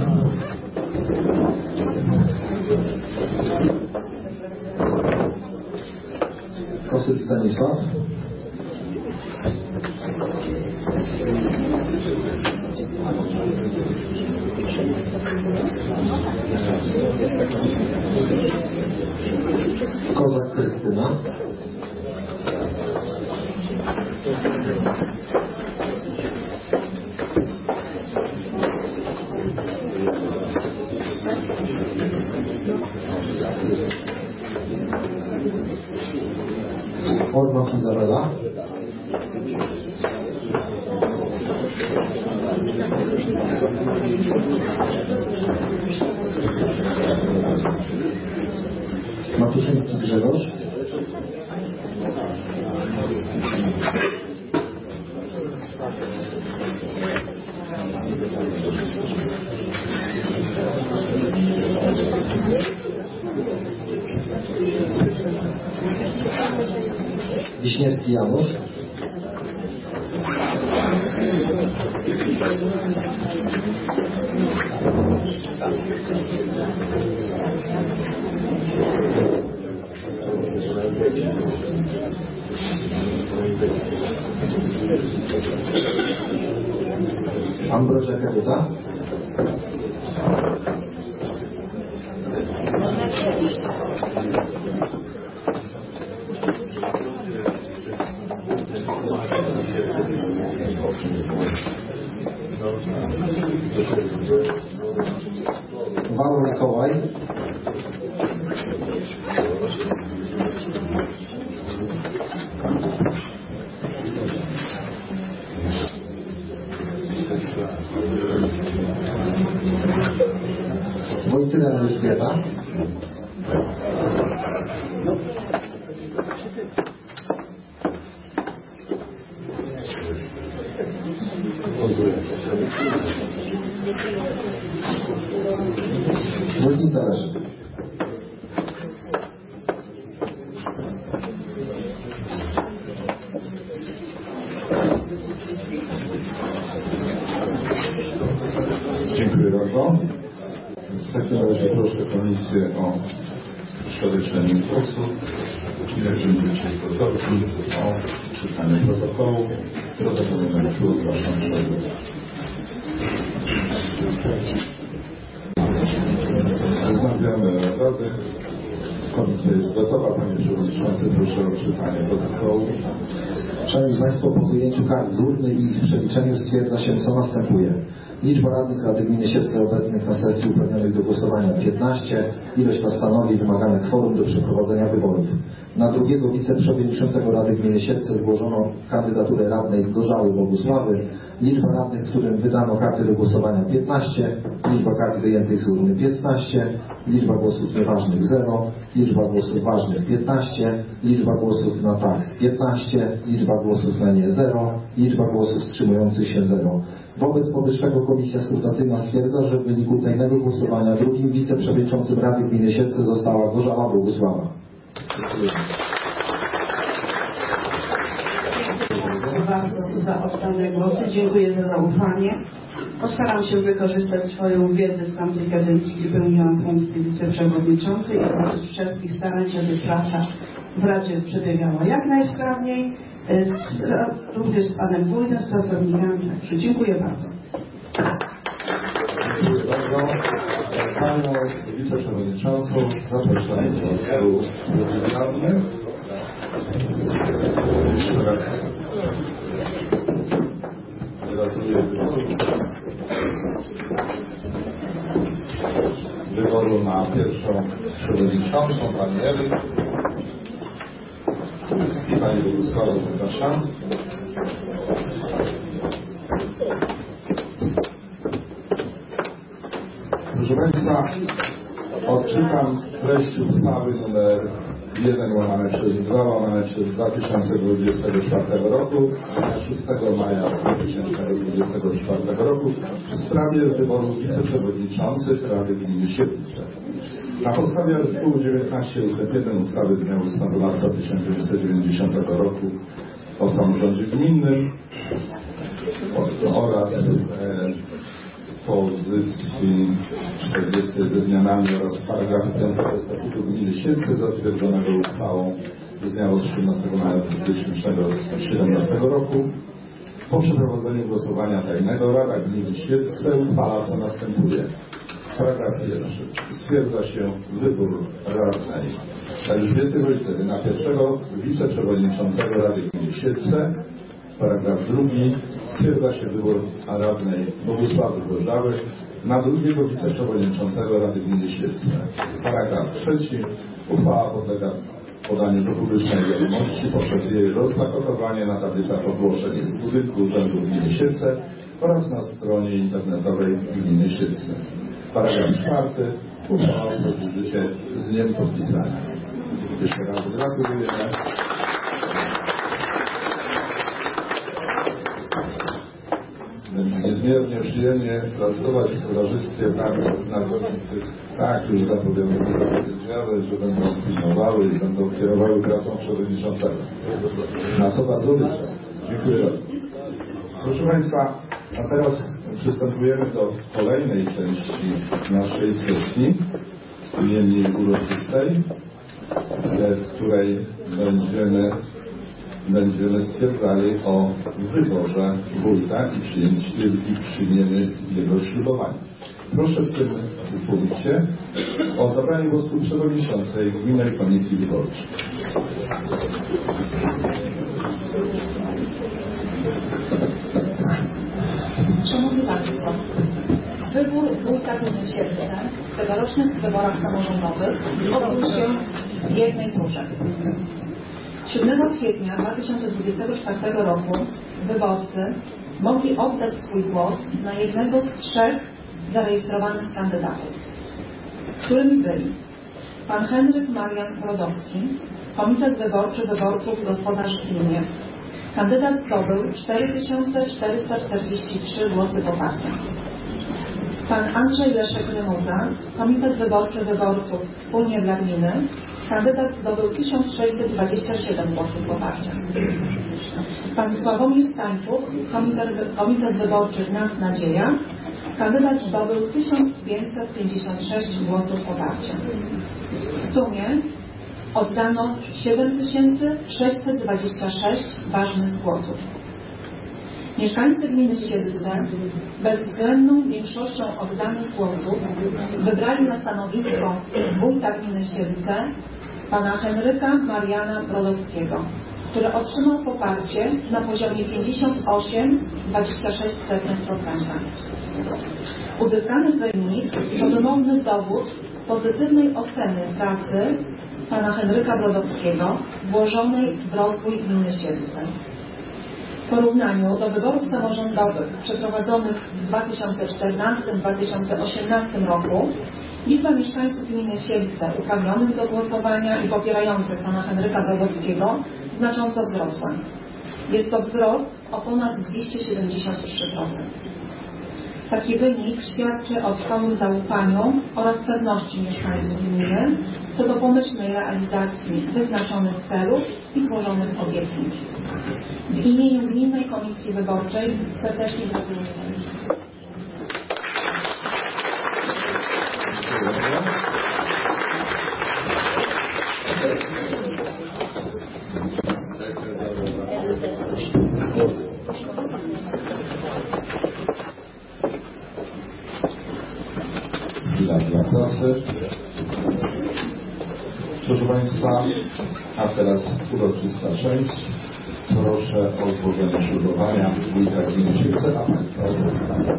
Speaker 5: Kosyc Stanisław. Kozak Krystyna. Ormach Izabela. Matuszyński Grzegorz. Wiśniewski Janusz. Ambrosia Karyta. Wałę Mikołaj. Wojtyła Elżbieta. Wójtnica Leszek.
Speaker 12: Dziękuję bardzo. W takim razie proszę Komisję o przeliczenie głosów. Jak będziecie gotowi o czytanie protokołu. Protokół numer 2, proszę przewodniczący. Wznawiamy obrady. Komisja jest gotowa. Panie Przewodniczący, proszę o czytanie protokołu.
Speaker 5: Szanowni Państwo, po wyjęciu kart z urny i ich przeliczeniu stwierdza się, co następuje. Liczba radnych Rady Gminy Siedlce obecnych na sesji uprawnionych do głosowania 15. Ilość ta stanowi wymagane kworum do przeprowadzenia wyborów. Na drugiego wiceprzewodniczącego Rady Gminy Siedlce złożono kandydaturę radnej Gorzały Bogusławy. Liczba radnych, którym wydano karty do głosowania 15. Liczba kart wyjętych z urny 15. Liczba głosów nieważnych 0. Liczba głosów ważnych 15. Liczba głosów na tak 15. Liczba głosów na nie 0. Liczba głosów wstrzymujących się 0. Wobec powyższego Komisja Skrutacyjna stwierdza, że w wyniku tajnego głosowania drugim wiceprzewodniczącym Rady Gminy Siedlce została Gorzała Bogusława.
Speaker 13: Dziękuję bardzo za oddane głosy. Dziękuję za zaufanie. Postaram się wykorzystać swoją wiedzę z tamtej kadencji, gdy pełniłam funkcję wiceprzewodniczącej i włożyć wszelkich starań, żeby praca w Radzie przebiegała jak najsprawniej, również z panem wójtem, z pracownikami. Także dziękuję bardzo.
Speaker 12: Dziękuję bardzo. Panią wiceprzewodniczącą zapraszam do zespołu prezydialny. Jeszcze raz gratuluję wyboru na pierwszą przewodniczącą, pani Ewy i pani Bogusławę, zapraszam. Proszę Państwa, odczytam treść uchwały nr 1/2/2024 roku, 6 maja 2024 roku w sprawie wyboru wiceprzewodniczących Rady Gminy Siedlce. Na podstawie artykułu 19 ust. 1 ustawy z dnia 8 marca 1990 roku o samorządzie gminnym oraz pozycji 40 ze zmianami oraz paragrafu 5 Statutu Gminy Siedlce zatwierdzonego uchwałą z dnia 18 maja 2017 roku. Po przeprowadzeniu głosowania tajnego Rada Gminy Siedlce uchwala, co następuje. Paragraf 1. Stwierdza się wybór radnej Elżbiety Wojtyły na pierwszego wiceprzewodniczącego Rady Gminy Siedlce. Paragraf 2. Stwierdza się wybór radnej Bogusławy Gorzały na drugiego wiceprzewodniczącego Rady Gminy Siedlce. Paragraf 3. Uchwała podlega podaniu do publicznej wiadomości poprzez jej rozplakatowanie na tablicach ogłoszeń w budynku Urzędu Gminy Siedlce oraz na stronie internetowej Gminy Siedlce. Paragraf 4. Uchwała wchodzi w życie z dniem podpisania. Jeszcze raz gratulujemy. niezmiernie przyjemnie pracować w towarzystwie bardzo znakomitych, tak już zapowiedziane, że będą pilnowały i będą kierowały pracą przewodniczącego. Na co bardzo liczę. Dziękuję bardzo. Proszę Państwa, a teraz przystępujemy do kolejnej części naszej sesji, niemniej uroczystej, w której będziemy stwierdzali o wyborze wójta i przyjmiemy jego ślubowanie. Proszę w tym punkcie o zabranie głosu przewodniczącej Gminnej Komisji Wyborczej.
Speaker 2: Szanowni Państwo, wybór wójta gminy Siedlce w tegorocznych wyborach samorządowych odbył się w jednej turze. 7 kwietnia 2024 roku wyborcy mogli oddać swój głos na jednego z 3 zarejestrowanych kandydatów, którymi byli pan Henryk Marian Brodowski, Komitet Wyborczy Wyborców Gospodarzy w Gminie. Kandydat zdobył 4443 głosy poparcia. Pan Andrzej Leszek Rymuza, Komitet Wyborczy Wyborców Wspólnie dla Gminy. Kandydat zdobył 1627 głosów poparcia. Pan Sławomir Stańczuk, Komitet Wyborczy Nas Nadzieja. Kandydat zdobył 1556 głosów poparcia. W sumie oddano 7626 ważnych głosów. Mieszkańcy gminy Siedlce bezwzględną większością oddanych głosów wybrali na stanowisko wójta gminy Siedlce pana Henryka Mariana Brodowskiego, który otrzymał poparcie na poziomie 58,26%. Uzyskany wynik to wymowny dowód pozytywnej oceny pracy pana Henryka Brodowskiego włożonej w rozwój gminy Siedlce. W porównaniu do wyborów samorządowych przeprowadzonych w 2014-2018 roku liczba mieszkańców gminy Siedlce uprawnionych do głosowania i popierających pana Henryka Brodowskiego znacząco wzrosła. Jest to wzrost o ponad 273%. Taki wynik świadczy o trwałym zaufaniu oraz pewności mieszkańców gminy co do pomyślnej realizacji wyznaczonych celów i złożonych obietnic. W imieniu Gminnej Komisji Wyborczej serdecznie gratuluję.
Speaker 12: Dla klasy. Proszę Państwa, a teraz uroczysta część. Proszę o złożenie ślubowania wójta gminy Siedlce, a Państwa o głosowanie.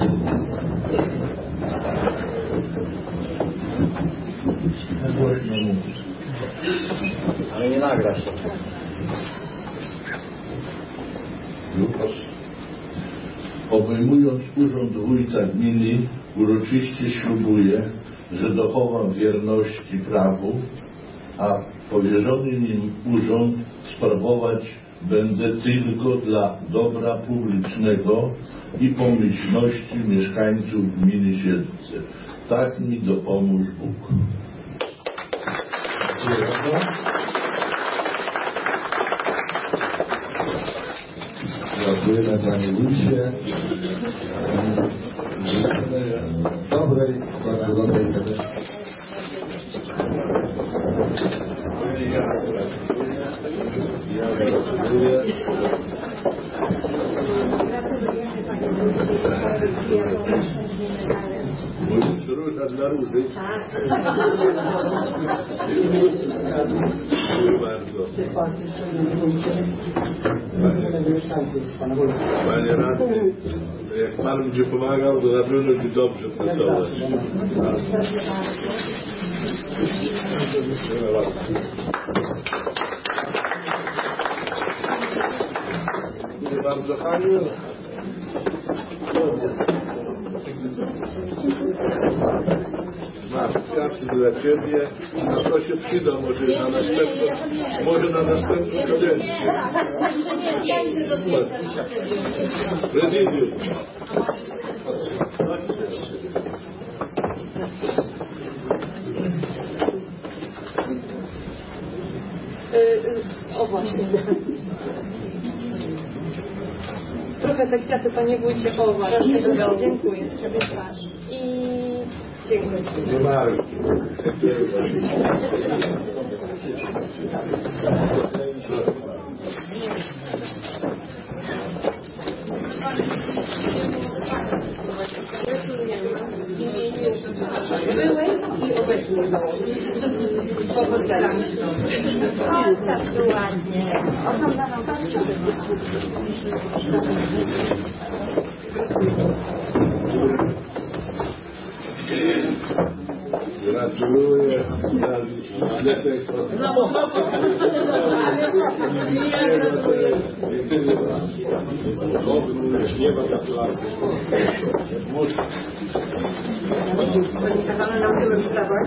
Speaker 4: Ale nie nagrasz.
Speaker 14: Obejmując urząd wójta gminy, uroczyście ślubuję, że dochowam wierności prawu, a powierzony nim urząd sprawować będę tylko dla dobra publicznego i pomyślności mieszkańców gminy Siedlce. Tak mi dopomóż Bóg.
Speaker 12: Dziękuję bardzo. Gratulujemy Panie Wójcie. Życzymy dobrej, bardzo dobrej kadencji. Ja gratuluję.
Speaker 3: Możesz różać na róży. Dziękuję bardzo. Panie radny, jak Pan będzie pomagał, to na pewno będzie dobrze pracować. Dziękuję bardzo. Dziękuję bardzo, Haniu. Masz kwiaty dla Ciebie, a to się przyda może na następną kadencję. Prezydium.
Speaker 15: O właśnie. Trochę te kwiaty, panie wójcie, o właśnie. Dziękuję. I dziękuję.
Speaker 3: Nie martw.
Speaker 15: Były i obecnie powodami. O, tak ładnie. Oglądam tak.
Speaker 3: Gratuluję.
Speaker 16: Nie ma gratulacji.
Speaker 15: Pani kazano nam tyle wstawać.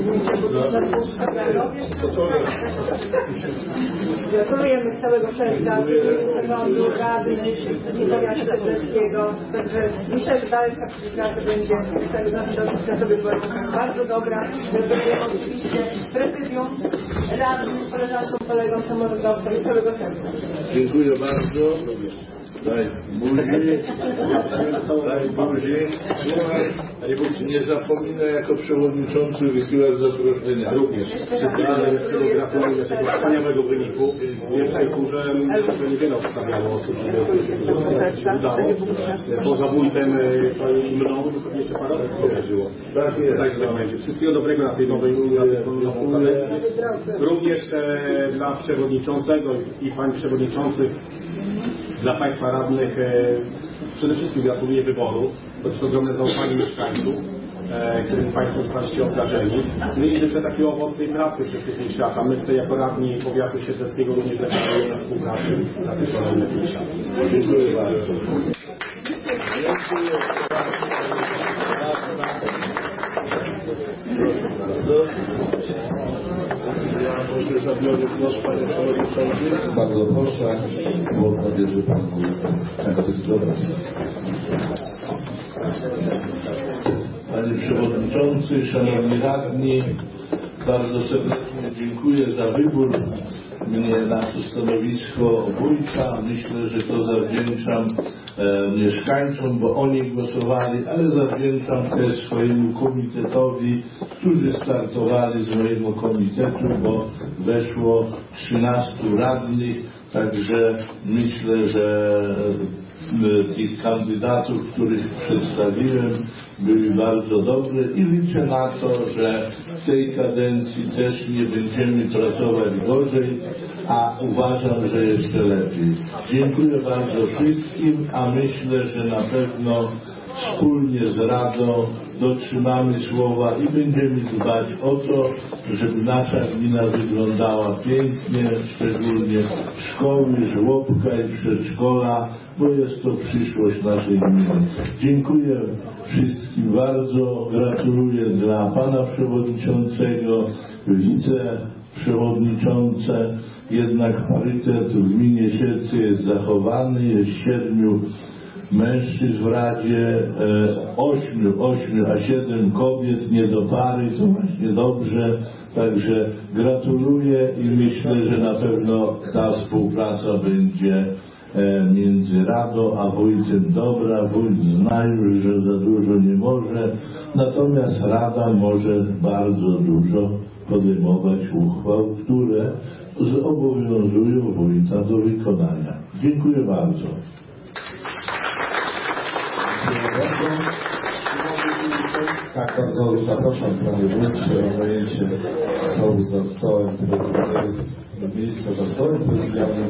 Speaker 15: Gratulujemy całego szerega zarządu, rady i powiatu Sedleckiego. Także myślę, że dalsza współpraca będzie na sobie bardzo dobra. Gratulujemy oczywiście prezydium, radnym, koleżankom, kolegom, samorządowcom i całego serca.
Speaker 3: Dziękuję bardzo. Daj buzi. Daj buzi. Słuchaj, nie zapominaj jako przewodniczący wysyłać zaproszenia.
Speaker 16: Również. Gratuluję tego wspaniałego wyniku. W pierwszej turze niewiele obstawiało osób, żeby się udało. Poza wójtem i mną, to jeszcze parę osób uderzyło.
Speaker 3: Tak jest.
Speaker 16: Tak będzie. Wszystkiego dobrego na tej nowej kadencji. Również dla przewodniczącego i pań przewodniczących, dla Państwa radnych przede wszystkim gratuluję wyborów. To jest ogromne zaufanie mieszkańców, którym Państwo zostaliście obdarzeni. No i życzę takiej owocnej pracy przez te 5 lat. A my tutaj jako radni powiatu siedleckiego również deklarujemy na współpracę na te kolejne 5 lat.
Speaker 3: Dziękuję bardzo. Ja może zabiorę głos panie przewodniczący.
Speaker 12: Bardzo proszę, głos zabierze pan wójt Henryk.
Speaker 14: Panie Przewodniczący, Szanowni Radni, bardzo serdecznie dziękuję za wybór mnie na to stanowisko wójta. Myślę, że to zawdzięczam mieszkańcom, bo oni głosowali, ale zawdzięczam też swojemu komitetowi, którzy startowali z mojego komitetu, bo weszło 13 radnych, także myślę, że tych kandydatów, których przedstawiłem, były bardzo dobre i liczę na to, że w tej kadencji też nie będziemy pracować gorzej, a uważam, że jeszcze lepiej. Dziękuję bardzo wszystkim, a myślę, że na pewno wspólnie z Radą dotrzymamy słowa i będziemy dbać o to, żeby nasza gmina wyglądała pięknie, szczególnie szkoły, żłobka i przedszkola, bo jest to przyszłość naszej gminy. Dziękuję wszystkim bardzo, gratuluję dla pana przewodniczącego, wiceprzewodniczące, jednak parytet w gminie Siedlce jest zachowany, jest 7 mężczyzn w Radzie, 8, a 7 kobiet, nie do pary, to właśnie dobrze, także gratuluję i myślę, że na pewno ta współpraca będzie między Radą a wójtem dobra. Wójt zna już, że za dużo nie może, natomiast Rada może bardzo dużo podejmować uchwał, które zobowiązują wójta do wykonania. Dziękuję bardzo.
Speaker 12: Tak, bardzo zapraszam panie wójcie o zajęcie stołu za stołem miejsca za stołem prezydialnym.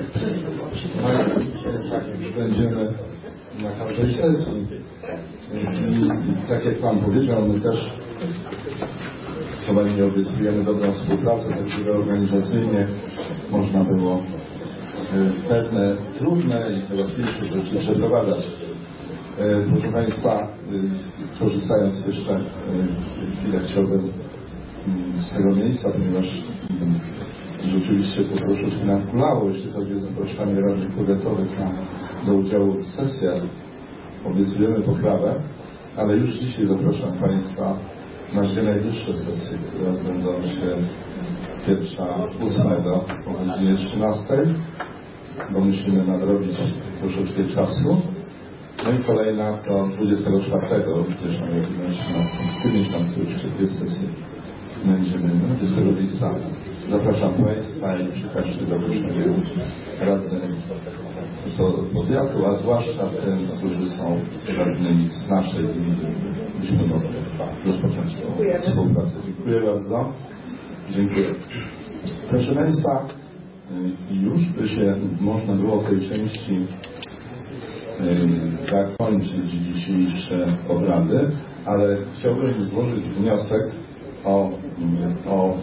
Speaker 12: Tak już będziemy na każdej sesji. I tak jak pan powiedział, my też z kolei nie obiecujemy dobrą współpracę, tak żeby organizacyjnie można było pewne trudne i łatwiejsze rzeczy przeprowadzać. Proszę Państwa, korzystając jeszcze chwilę, chciałbym z tego miejsca, ponieważ rzeczywiście to troszeczkę nam kulało, jeśli chodzi o zapraszanie radnych powiatowych do udziału w sesjach. Obiecujemy poprawę, ale już dzisiaj zapraszam Państwa na dwie najbliższe sesje, które odbędą się pierwsza z 8 o godzinie 13, bo musimy nadrobić troszeczkę czasu. No i kolejna to 24, również na godzinę 13. W tym miesiącu jeszcze dwie sesje będziemy 20 lipca. Zapraszam Państwa i przy każdym zaproszeniu radnych powiatu, a zwłaszcza tym, którzy są radnymi z naszej gminy, byśmy mogli rozpocząć tą współpracę. Dziękuję bardzo. Dziękuję. Proszę Państwa, już by się można było w tej części zakończyć dzisiejsze obrady, ale chciałbym złożyć wniosek o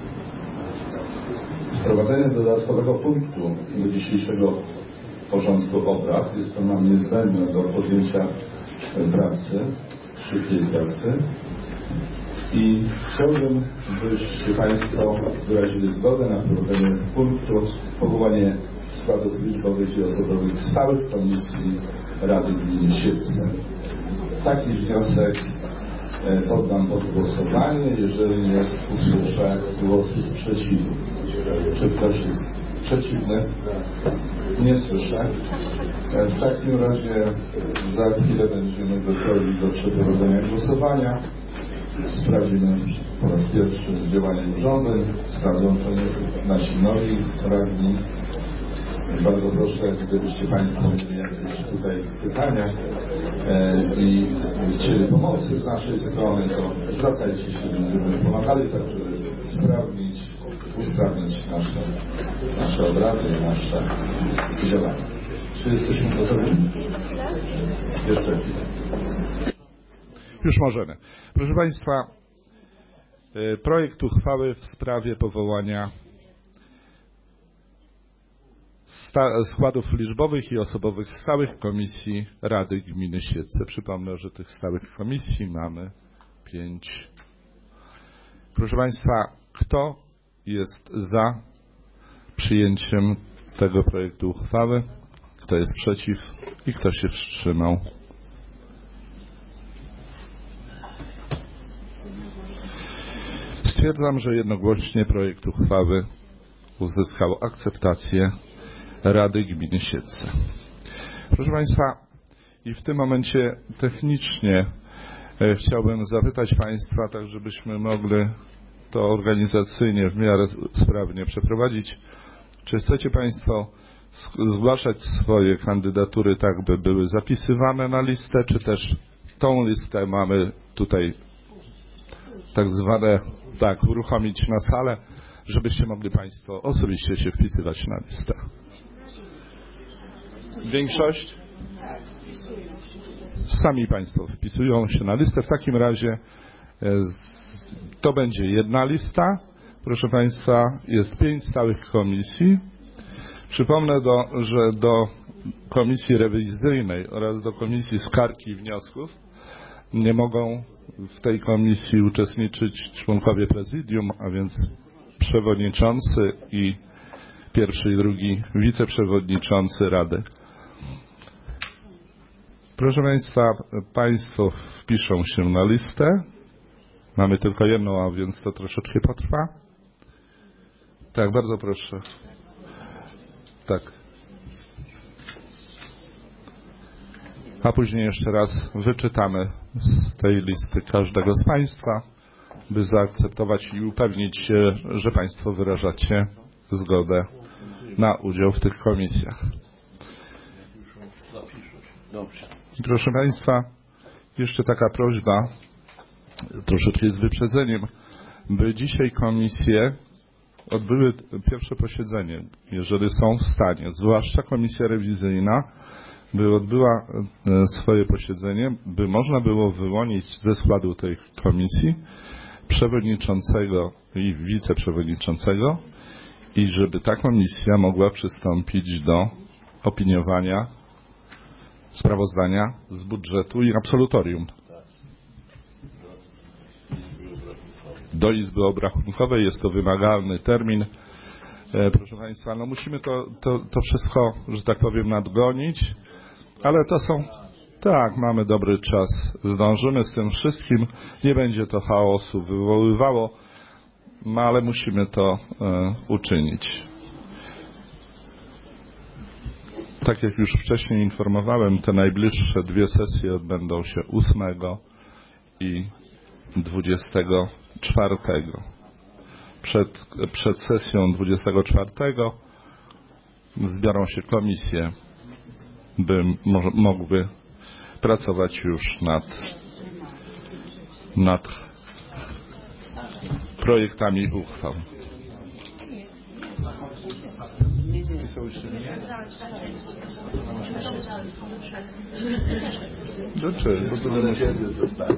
Speaker 12: wprowadzenie dodatkowego punktu do dzisiejszego porządku obrad. Jest to nam niezbędne do podjęcia pracy, szybkiej pracy. I chciałbym, byście Państwo wyrazili zgodę na wprowadzenie punktu powołanie składów liczbowych i osobowych stałych Komisji Rady Gminy Siedlce. Taki wniosek poddam pod głosowanie, jeżeli nie usłyszę głosu sprzeciwu. Czy ktoś jest przeciwny? Nie słyszę. W takim razie za chwilę będziemy gotowi do przeprowadzenia głosowania. Sprawdzimy po raz pierwszy działanie urządzeń. Sprawdzą to nasi nowi radni. Bardzo proszę, gdybyście Państwo mieli jakieś tutaj pytania i chcieli pomocy z naszej strony, to zwracajcie się, będziemy pomagali, tak żeby usprawnić nasze obrady i nasze działania. Czy jesteśmy gotowi? Jeszcze chwilę.
Speaker 9: Już możemy. Proszę Państwa, projekt uchwały w sprawie powołania składów liczbowych i osobowych stałych Komisji Rady Gminy Siedlce. Przypomnę, że tych stałych komisji mamy 5. Proszę Państwa, kto jest za przyjęciem tego projektu uchwały? Kto jest przeciw i kto się wstrzymał? Stwierdzam, że jednogłośnie projekt uchwały uzyskał akceptację Rady Gminy Siedlce. Proszę Państwa, i w tym momencie technicznie chciałbym zapytać Państwa, tak żebyśmy mogli to organizacyjnie w miarę sprawnie przeprowadzić. Czy chcecie Państwo zgłaszać swoje kandydatury tak, by były zapisywane na listę, czy też tą listę mamy tutaj tak zwane, uruchomić na salę, żebyście mogli Państwo osobiście się wpisywać na listę? Większość? Sami Państwo wpisują się na listę. W takim razie to będzie jedna lista. Proszę Państwa, jest 5 stałych komisji. Przypomnę, że do komisji rewizyjnej oraz do komisji skarg i wniosków nie mogą w tej komisji uczestniczyć członkowie prezydium, a więc przewodniczący i pierwszy i drugi wiceprzewodniczący Rady. Proszę Państwa, Państwo wpiszą się na listę. Mamy tylko jedną, a więc to troszeczkę potrwa. Tak, bardzo proszę. Tak. A później jeszcze raz wyczytamy z tej listy każdego z Państwa, by zaakceptować i upewnić się, że Państwo wyrażacie zgodę na udział w tych komisjach. Proszę Państwa, jeszcze taka prośba, troszeczkę z wyprzedzeniem, by dzisiaj komisje odbyły pierwsze posiedzenie, jeżeli są w stanie, zwłaszcza komisja rewizyjna, by odbyła swoje posiedzenie, by można było wyłonić ze składu tej komisji przewodniczącego i wiceprzewodniczącego i żeby ta komisja mogła przystąpić do opiniowania sprawozdania z budżetu i absolutorium. Do Izby Obrachunkowej jest to wymagalny termin. Proszę Państwa, no musimy to wszystko, że tak powiem, nadgonić, ale to są, tak, mamy dobry czas, zdążymy z tym wszystkim, nie będzie to chaosu wywoływało, no ale musimy to uczynić. Tak jak już wcześniej informowałem, te najbliższe 2 sesje odbędą się 8 i 24. Przed sesją 24 zbiorą się komisje, by mogły pracować już nad projektami uchwał. Dlaczego? Bo to będę zostać.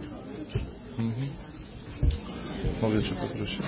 Speaker 9: Mogę Cię poprosić.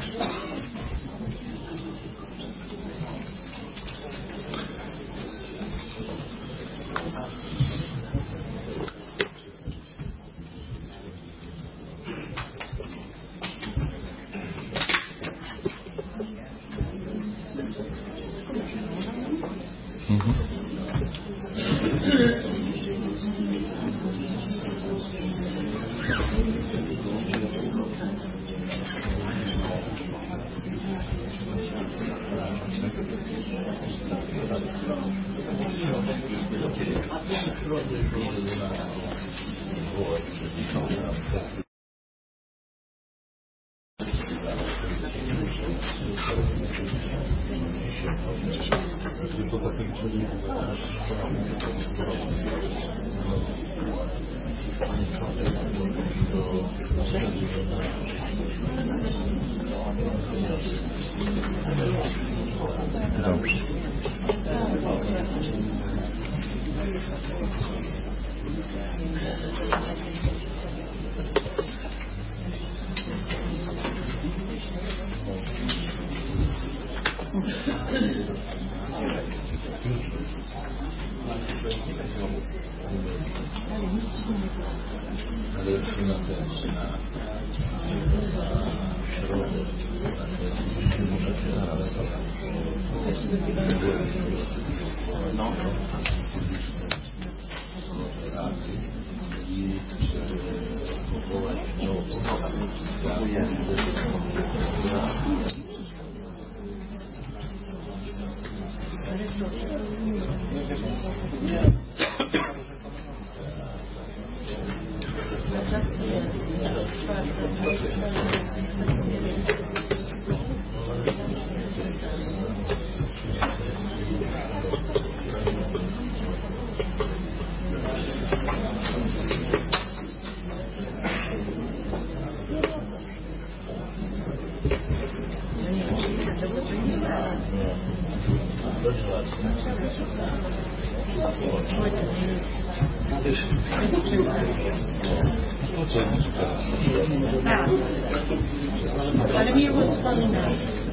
Speaker 11: Ale mi rozpalone.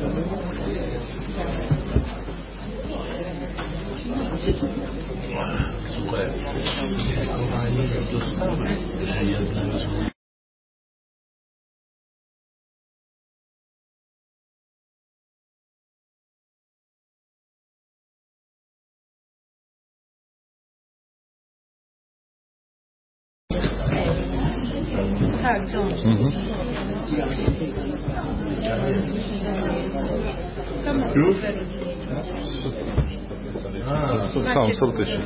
Speaker 14: Super. Że jednak
Speaker 11: Tak, to.
Speaker 9: Już? Są tysiące.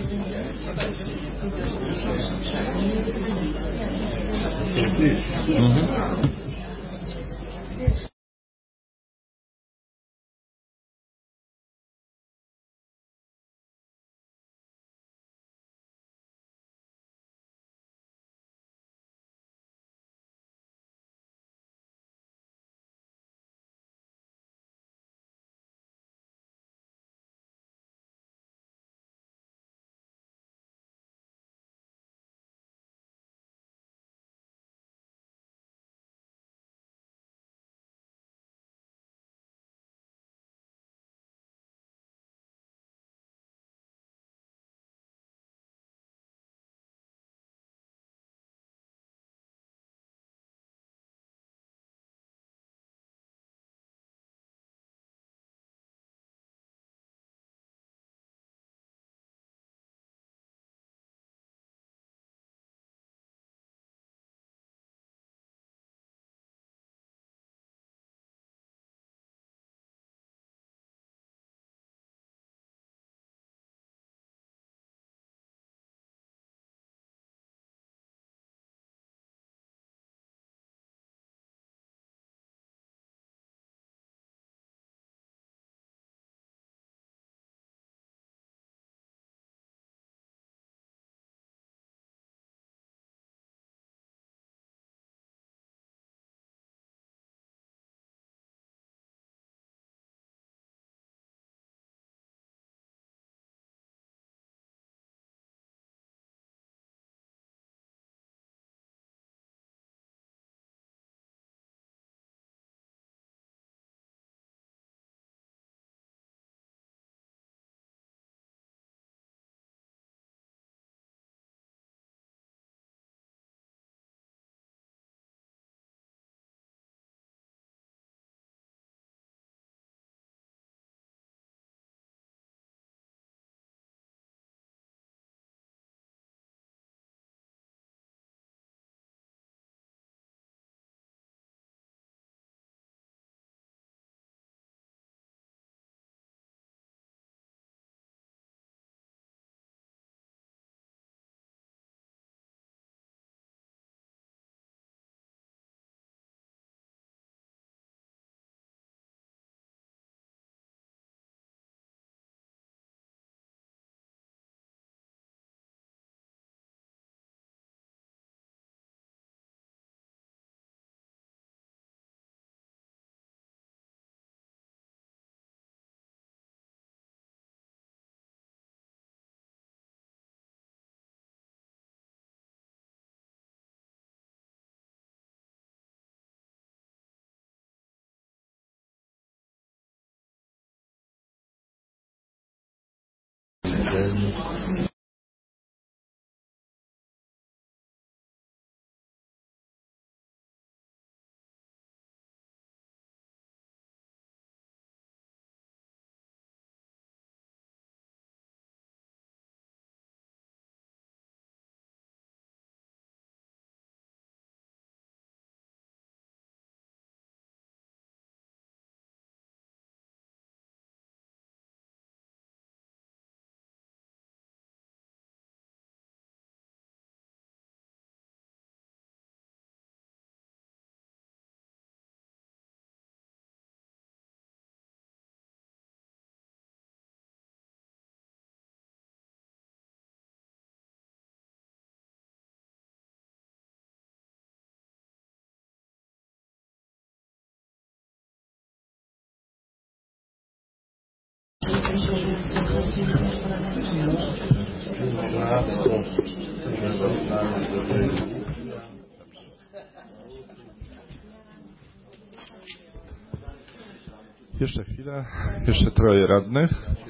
Speaker 9: Jeszcze chwilę, jeszcze troje radnych.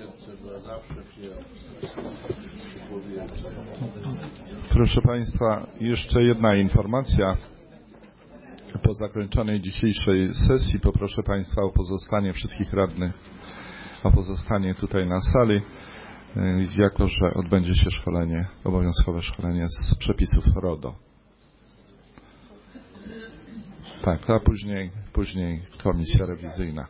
Speaker 9: Proszę Państwa, jeszcze jedna informacja. Po zakończonej dzisiejszej sesji poproszę Państwa o pozostanie wszystkich radnych, o pozostanie tutaj na sali, jako że odbędzie się szkolenie, obowiązkowe szkolenie z przepisów RODO. Tak, a później komisja rewizyjna.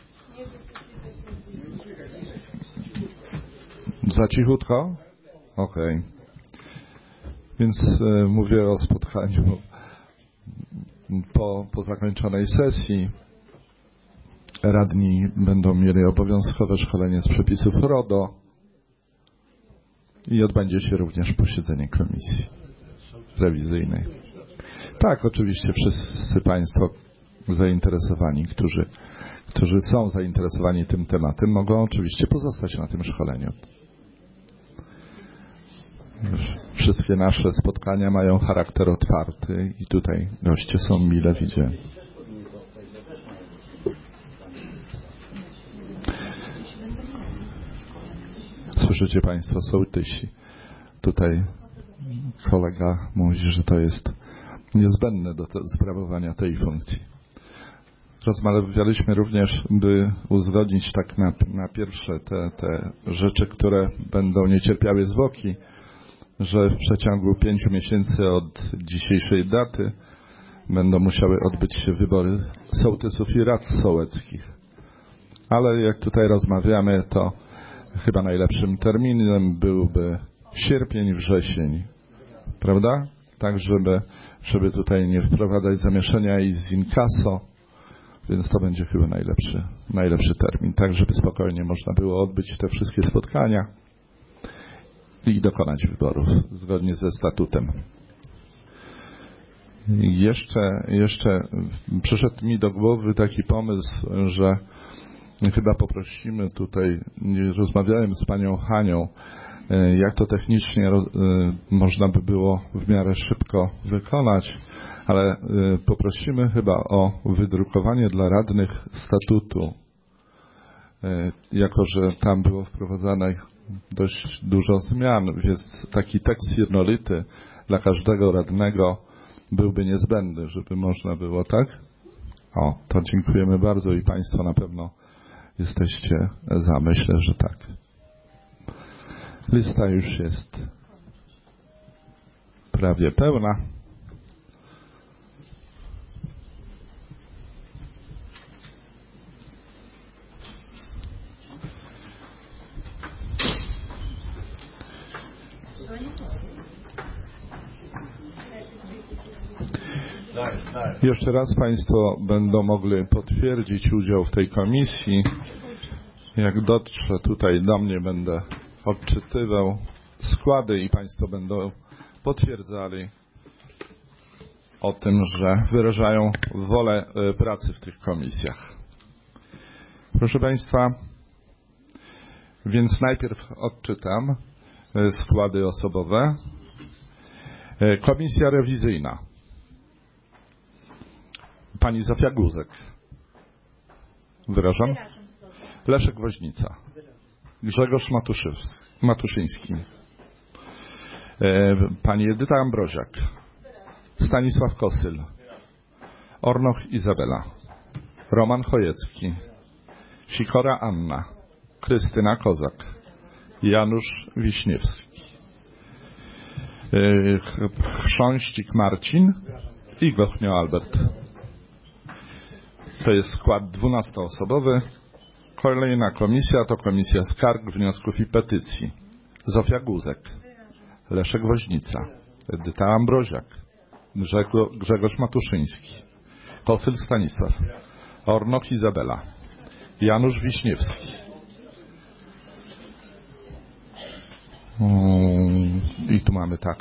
Speaker 9: Za cichutko? Okej. Więc mówię o spotkaniu po zakończonej sesji. Radni będą mieli obowiązkowe szkolenie z przepisów RODO i odbędzie się również posiedzenie komisji rewizyjnej. Tak, oczywiście wszyscy Państwo zainteresowani, którzy są zainteresowani tym tematem, mogą oczywiście pozostać na tym szkoleniu. Wszystkie nasze spotkania mają charakter otwarty i tutaj goście są mile widziani. Słyszycie Państwo, sołtysi. Tutaj kolega mówi, że to jest niezbędne do sprawowania tej funkcji. Rozmawialiśmy również, by uzgodnić tak na pierwsze te rzeczy, które będą nie cierpiały zwłoki, że w przeciągu 5 miesięcy od dzisiejszej daty będą musiały odbyć się wybory sołtysów i rad sołeckich. Ale jak tutaj rozmawiamy, to chyba najlepszym terminem byłby sierpień, wrzesień, prawda? Tak, żeby tutaj nie wprowadzać zamieszania i z inkaso, więc to będzie chyba najlepszy termin, tak żeby spokojnie można było odbyć te wszystkie spotkania i dokonać wyborów zgodnie ze statutem. Jeszcze przyszedł mi do głowy taki pomysł, że chyba poprosimy tutaj, rozmawiałem z panią Hanią, jak to technicznie można by było w miarę szybko wykonać, ale poprosimy chyba o wydrukowanie dla radnych statutu, jako że tam było wprowadzane dość dużo zmian, więc taki tekst jednolity dla każdego radnego byłby niezbędny, żeby można było, tak? O, to dziękujemy bardzo i Państwo na pewno jesteście za. Myślę, że tak. Lista już jest prawie pełna. Jeszcze raz Państwo będą mogli potwierdzić udział w tej komisji. Jak dotrze tutaj do mnie, będę odczytywał składy i Państwo będą potwierdzali o tym, że wyrażają wolę pracy w tych komisjach. Proszę Państwa, więc najpierw odczytam składy osobowe. Komisja rewizyjna. Pani Zofia Guzek. Wyrażam. Leszek Woźnica. Grzegorz Matuszyński, pani Edyta Ambroziak, Stanisław Kosyl, Ornoch Izabela, Roman Chojecki, Sikora Anna, Krystyna Kozak, Janusz Wiśniewski, Chrząścik Marcin i Gochnio Albert. To jest skład 12-osobowy. Kolejna komisja to Komisja Skarg, Wniosków i Petycji. Zofia Guzek, Leszek Woźnica, Edyta Ambroziak, Grzegorz Matuszyński, Kosyl Stanisław, Ornoch Izabela, Janusz Wiśniewski. I tu mamy tak.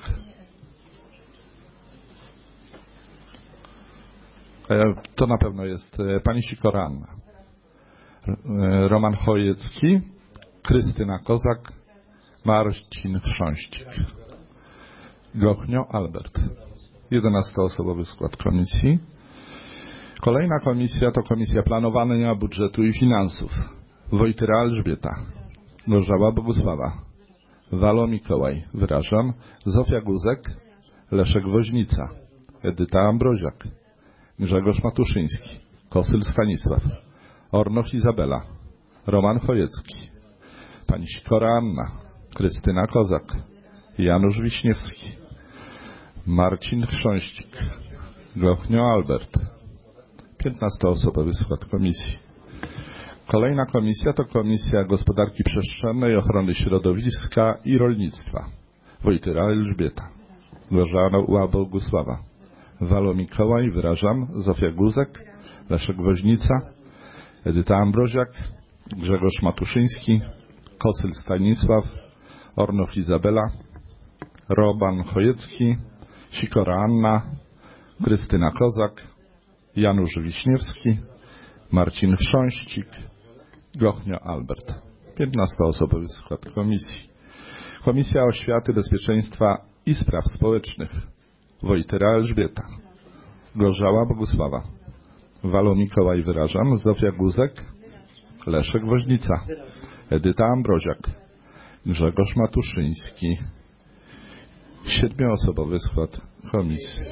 Speaker 9: To na pewno jest pani Sikora Anna, Roman Chojecki, Krystyna Kozak, Marcin Chrząścik, Gochnio Albert. 11-osobowy skład komisji. Kolejna komisja to Komisja Planowania Budżetu i Finansów. Wojtyra Elżbieta, Gorzała Bogusława, Walo Mikołaj, wyrażam, Zofia Guzek, Leszek Woźnica, Edyta Ambroziak, Grzegorz Matuszyński, Kosyl Stanisław, Ornoch Izabela, Roman Chojecki, pani Sikora Anna, Krystyna Kozak, Janusz Wiśniewski, Marcin Chrząścik, Gochnio Albert. 15-osobowy skład komisji. Kolejna komisja to Komisja Gospodarki Przestrzennej, Ochrony Środowiska i Rolnictwa. Wojtyra Elżbieta, Gorzała Bogusława, Walo Mikołaj, wyrażam, Zofia Guzek, Leszek Woźnica, Edyta Ambroziak, Grzegorz Matuszyński, Kosyl Stanisław, Ornoch Izabela, Roman Chojecki, Sikora Anna, Krystyna Kozak, Janusz Wiśniewski, Marcin Chrząścik, Gochnio Albert. 15-osobowy skład komisji. Komisja Oświaty, Bezpieczeństwa i Spraw Społecznych. Wojtyra Elżbieta, Gorzała Bogusława, Walo Mikołaj, wyrażam, Zofia Guzek, Leszek Woźnica, Edyta Ambroziak, Grzegorz Matuszyński. 7-osobowy skład komisji.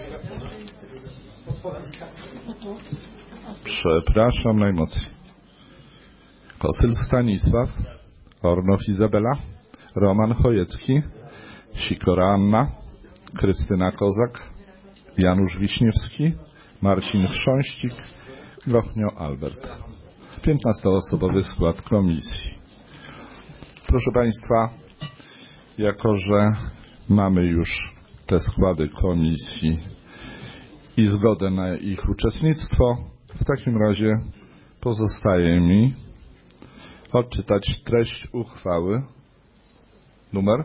Speaker 9: Przepraszam najmocniej. Kosyl Stanisław, Ornoch Izabela, Roman Chojecki, Sikora Anna, Krystyna Kozak, Janusz Wiśniewski, Marcin Chrząścik, Gochnio Albert. 15-osobowy skład komisji. Proszę Państwa, jako że mamy już te składy komisji i zgodę na ich uczestnictwo, w takim razie pozostaje mi odczytać treść uchwały. Numer?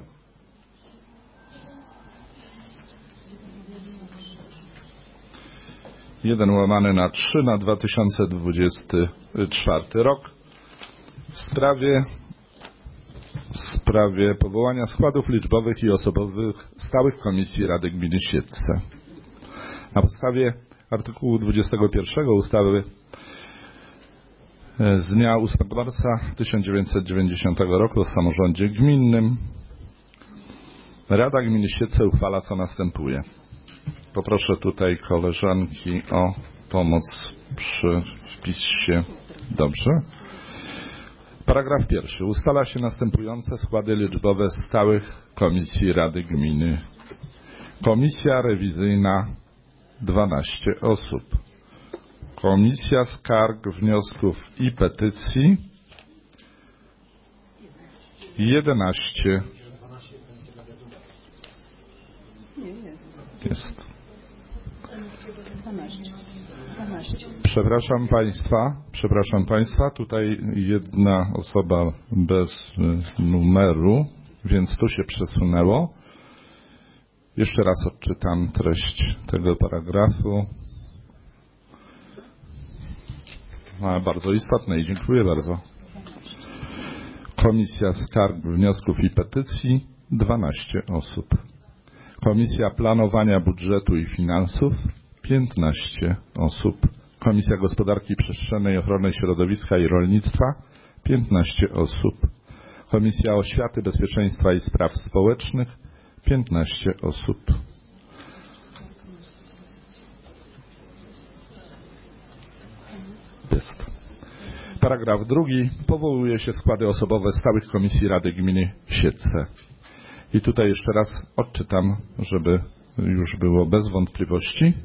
Speaker 9: Jeden łamany na 3 na 2024 rok w sprawie powołania składów liczbowych i osobowych stałych Komisji Rady Gminy Siedlce. Na podstawie artykułu 21 ustawy z dnia 8 marca 1990 roku o samorządzie gminnym Rada Gminy Siedlce uchwala, co następuje. Poproszę tutaj koleżanki o pomoc przy wpisie. Dobrze. Paragraf 1. Ustala się następujące składy liczbowe stałych Komisji Rady Gminy. Komisja rewizyjna 12 osób. Komisja Skarg, Wniosków i Petycji 11. Jest. Przepraszam Państwa, tutaj jedna osoba bez numeru, więc tu się przesunęło. Jeszcze raz odczytam treść tego paragrafu. Bardzo istotne i dziękuję bardzo. Komisja Skarg, Wniosków i Petycji 12 osób. Komisja Planowania Budżetu i Finansów 15 osób. Komisja Gospodarki Przestrzennej, Ochrony Środowiska i Rolnictwa 15 osób. Komisja Oświaty, Bezpieczeństwa i Spraw Społecznych 15 osób. Jest. Paragraf 2. Powołuje się składy osobowe stałych komisji Rady Gminy Siedlce. I tutaj jeszcze raz odczytam, żeby już było bez wątpliwości.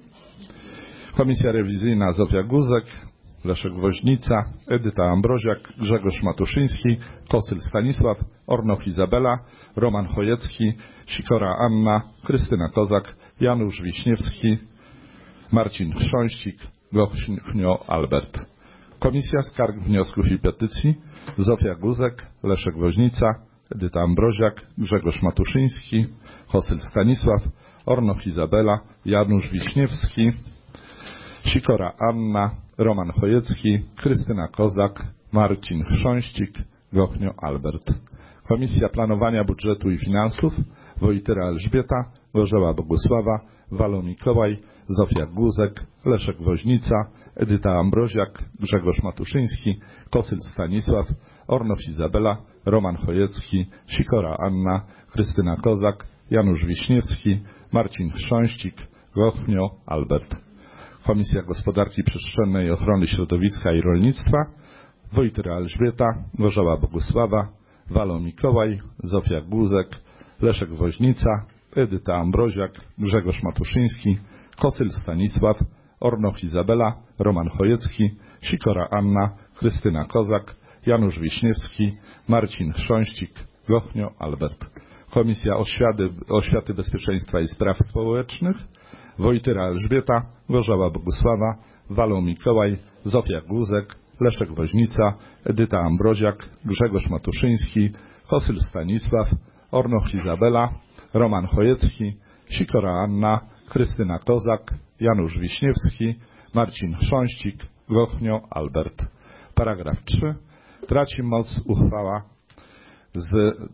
Speaker 9: Komisja rewizyjna Zofia Guzek, Leszek Woźnica, Edyta Ambroziak, Grzegorz Matuszyński, Kosyl Stanisław, Ornoch Izabela, Roman Chojecki, Sikora Anna, Krystyna Kozak, Janusz Wiśniewski, Marcin Chrząścik, Gochnio Albert. Komisja Skarg, Wniosków i Petycji Zofia Guzek, Leszek Woźnica, Edyta Ambroziak, Grzegorz Matuszyński, Kosyl Stanisław, Ornoch Izabela, Janusz Wiśniewski, Sikora Anna, Roman Chojecki, Krystyna Kozak, Marcin Chrząścik, Gochnio Albert. Komisja Planowania Budżetu i Finansów Wojtyra Elżbieta, Gorzała Bogusława, Walo Mikołaj, Zofia Guzek, Leszek Woźnica, Edyta Ambroziak, Grzegorz Matuszyński, Kosyl Stanisław, Ornow Izabela, Roman Chojecki, Sikora Anna, Krystyna Kozak, Janusz Wiśniewski, Marcin Chrząścik, Gochnio Albert. Komisja Gospodarki Przestrzennej i Ochrony Środowiska i Rolnictwa Wojtyra Elżbieta, Gorzała Bogusława, Walo Mikołaj, Zofia Guzek, Leszek Woźnica, Edyta Ambroziak, Grzegorz Matuszyński, Kosyl Stanisław, Ornoch Izabela, Roman Chojecki, Sikora Anna, Krystyna Kozak, Janusz Wiśniewski, Marcin Chrząścik, Gochnio Albert. Komisja Oświaty, Bezpieczeństwa i Spraw Społecznych Wojtyra Elżbieta, Gorzała Bogusława, Walo Mikołaj, Zofia Guzek, Leszek Woźnica, Edyta Ambroziak, Grzegorz Matuszyński, Kosyl Stanisław, Ornoch Izabela, Roman Chojecki, Sikora Anna, Krystyna Kozak, Janusz Wiśniewski, Marcin Chrząścik, Gochnio Albert. Paragraf 3. Traci moc uchwała z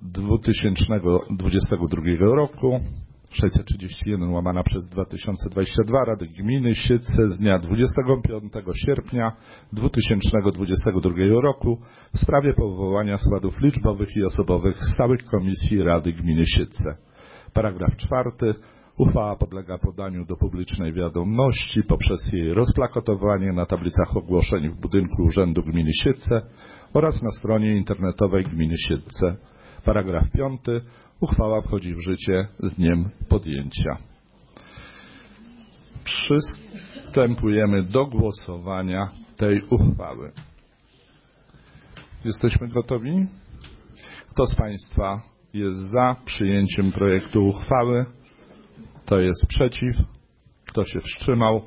Speaker 9: 2022 roku 631/2022 Rady Gminy Siedlce z dnia 25 sierpnia 2022 roku w sprawie powołania składów liczbowych i osobowych stałych komisji Rady Gminy Siedlce. Paragraf 4. Uchwała podlega podaniu do publicznej wiadomości poprzez jej rozplakatowanie na tablicach ogłoszeń w budynku Urzędu Gminy Siedlce oraz na stronie internetowej Gminy Siedlce. Paragraf 5. Uchwała wchodzi w życie z dniem podjęcia. Przystępujemy do głosowania tej uchwały. Jesteśmy gotowi? Kto z Państwa jest za przyjęciem projektu uchwały? Kto jest przeciw? Kto się wstrzymał?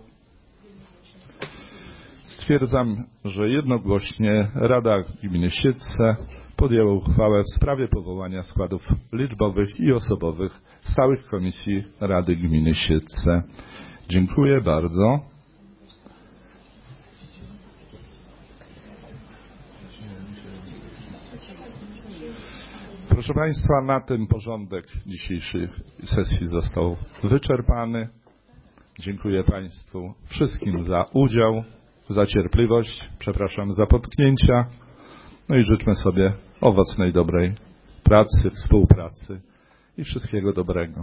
Speaker 9: Stwierdzam, że jednogłośnie Rada Gminy Siedlce podjęła uchwałę w sprawie powołania składów liczbowych i osobowych stałych komisji Rady Gminy Siedlce. Dziękuję bardzo. Proszę Państwa, na tym porządek dzisiejszej sesji został wyczerpany. Dziękuję Państwu wszystkim za udział, za cierpliwość, przepraszam za potknięcia. No i życzmy sobie owocnej, dobrej pracy, współpracy i wszystkiego dobrego.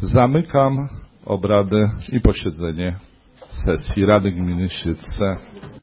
Speaker 9: Zamykam obrady i posiedzenie sesji Rady Gminy Siedlce.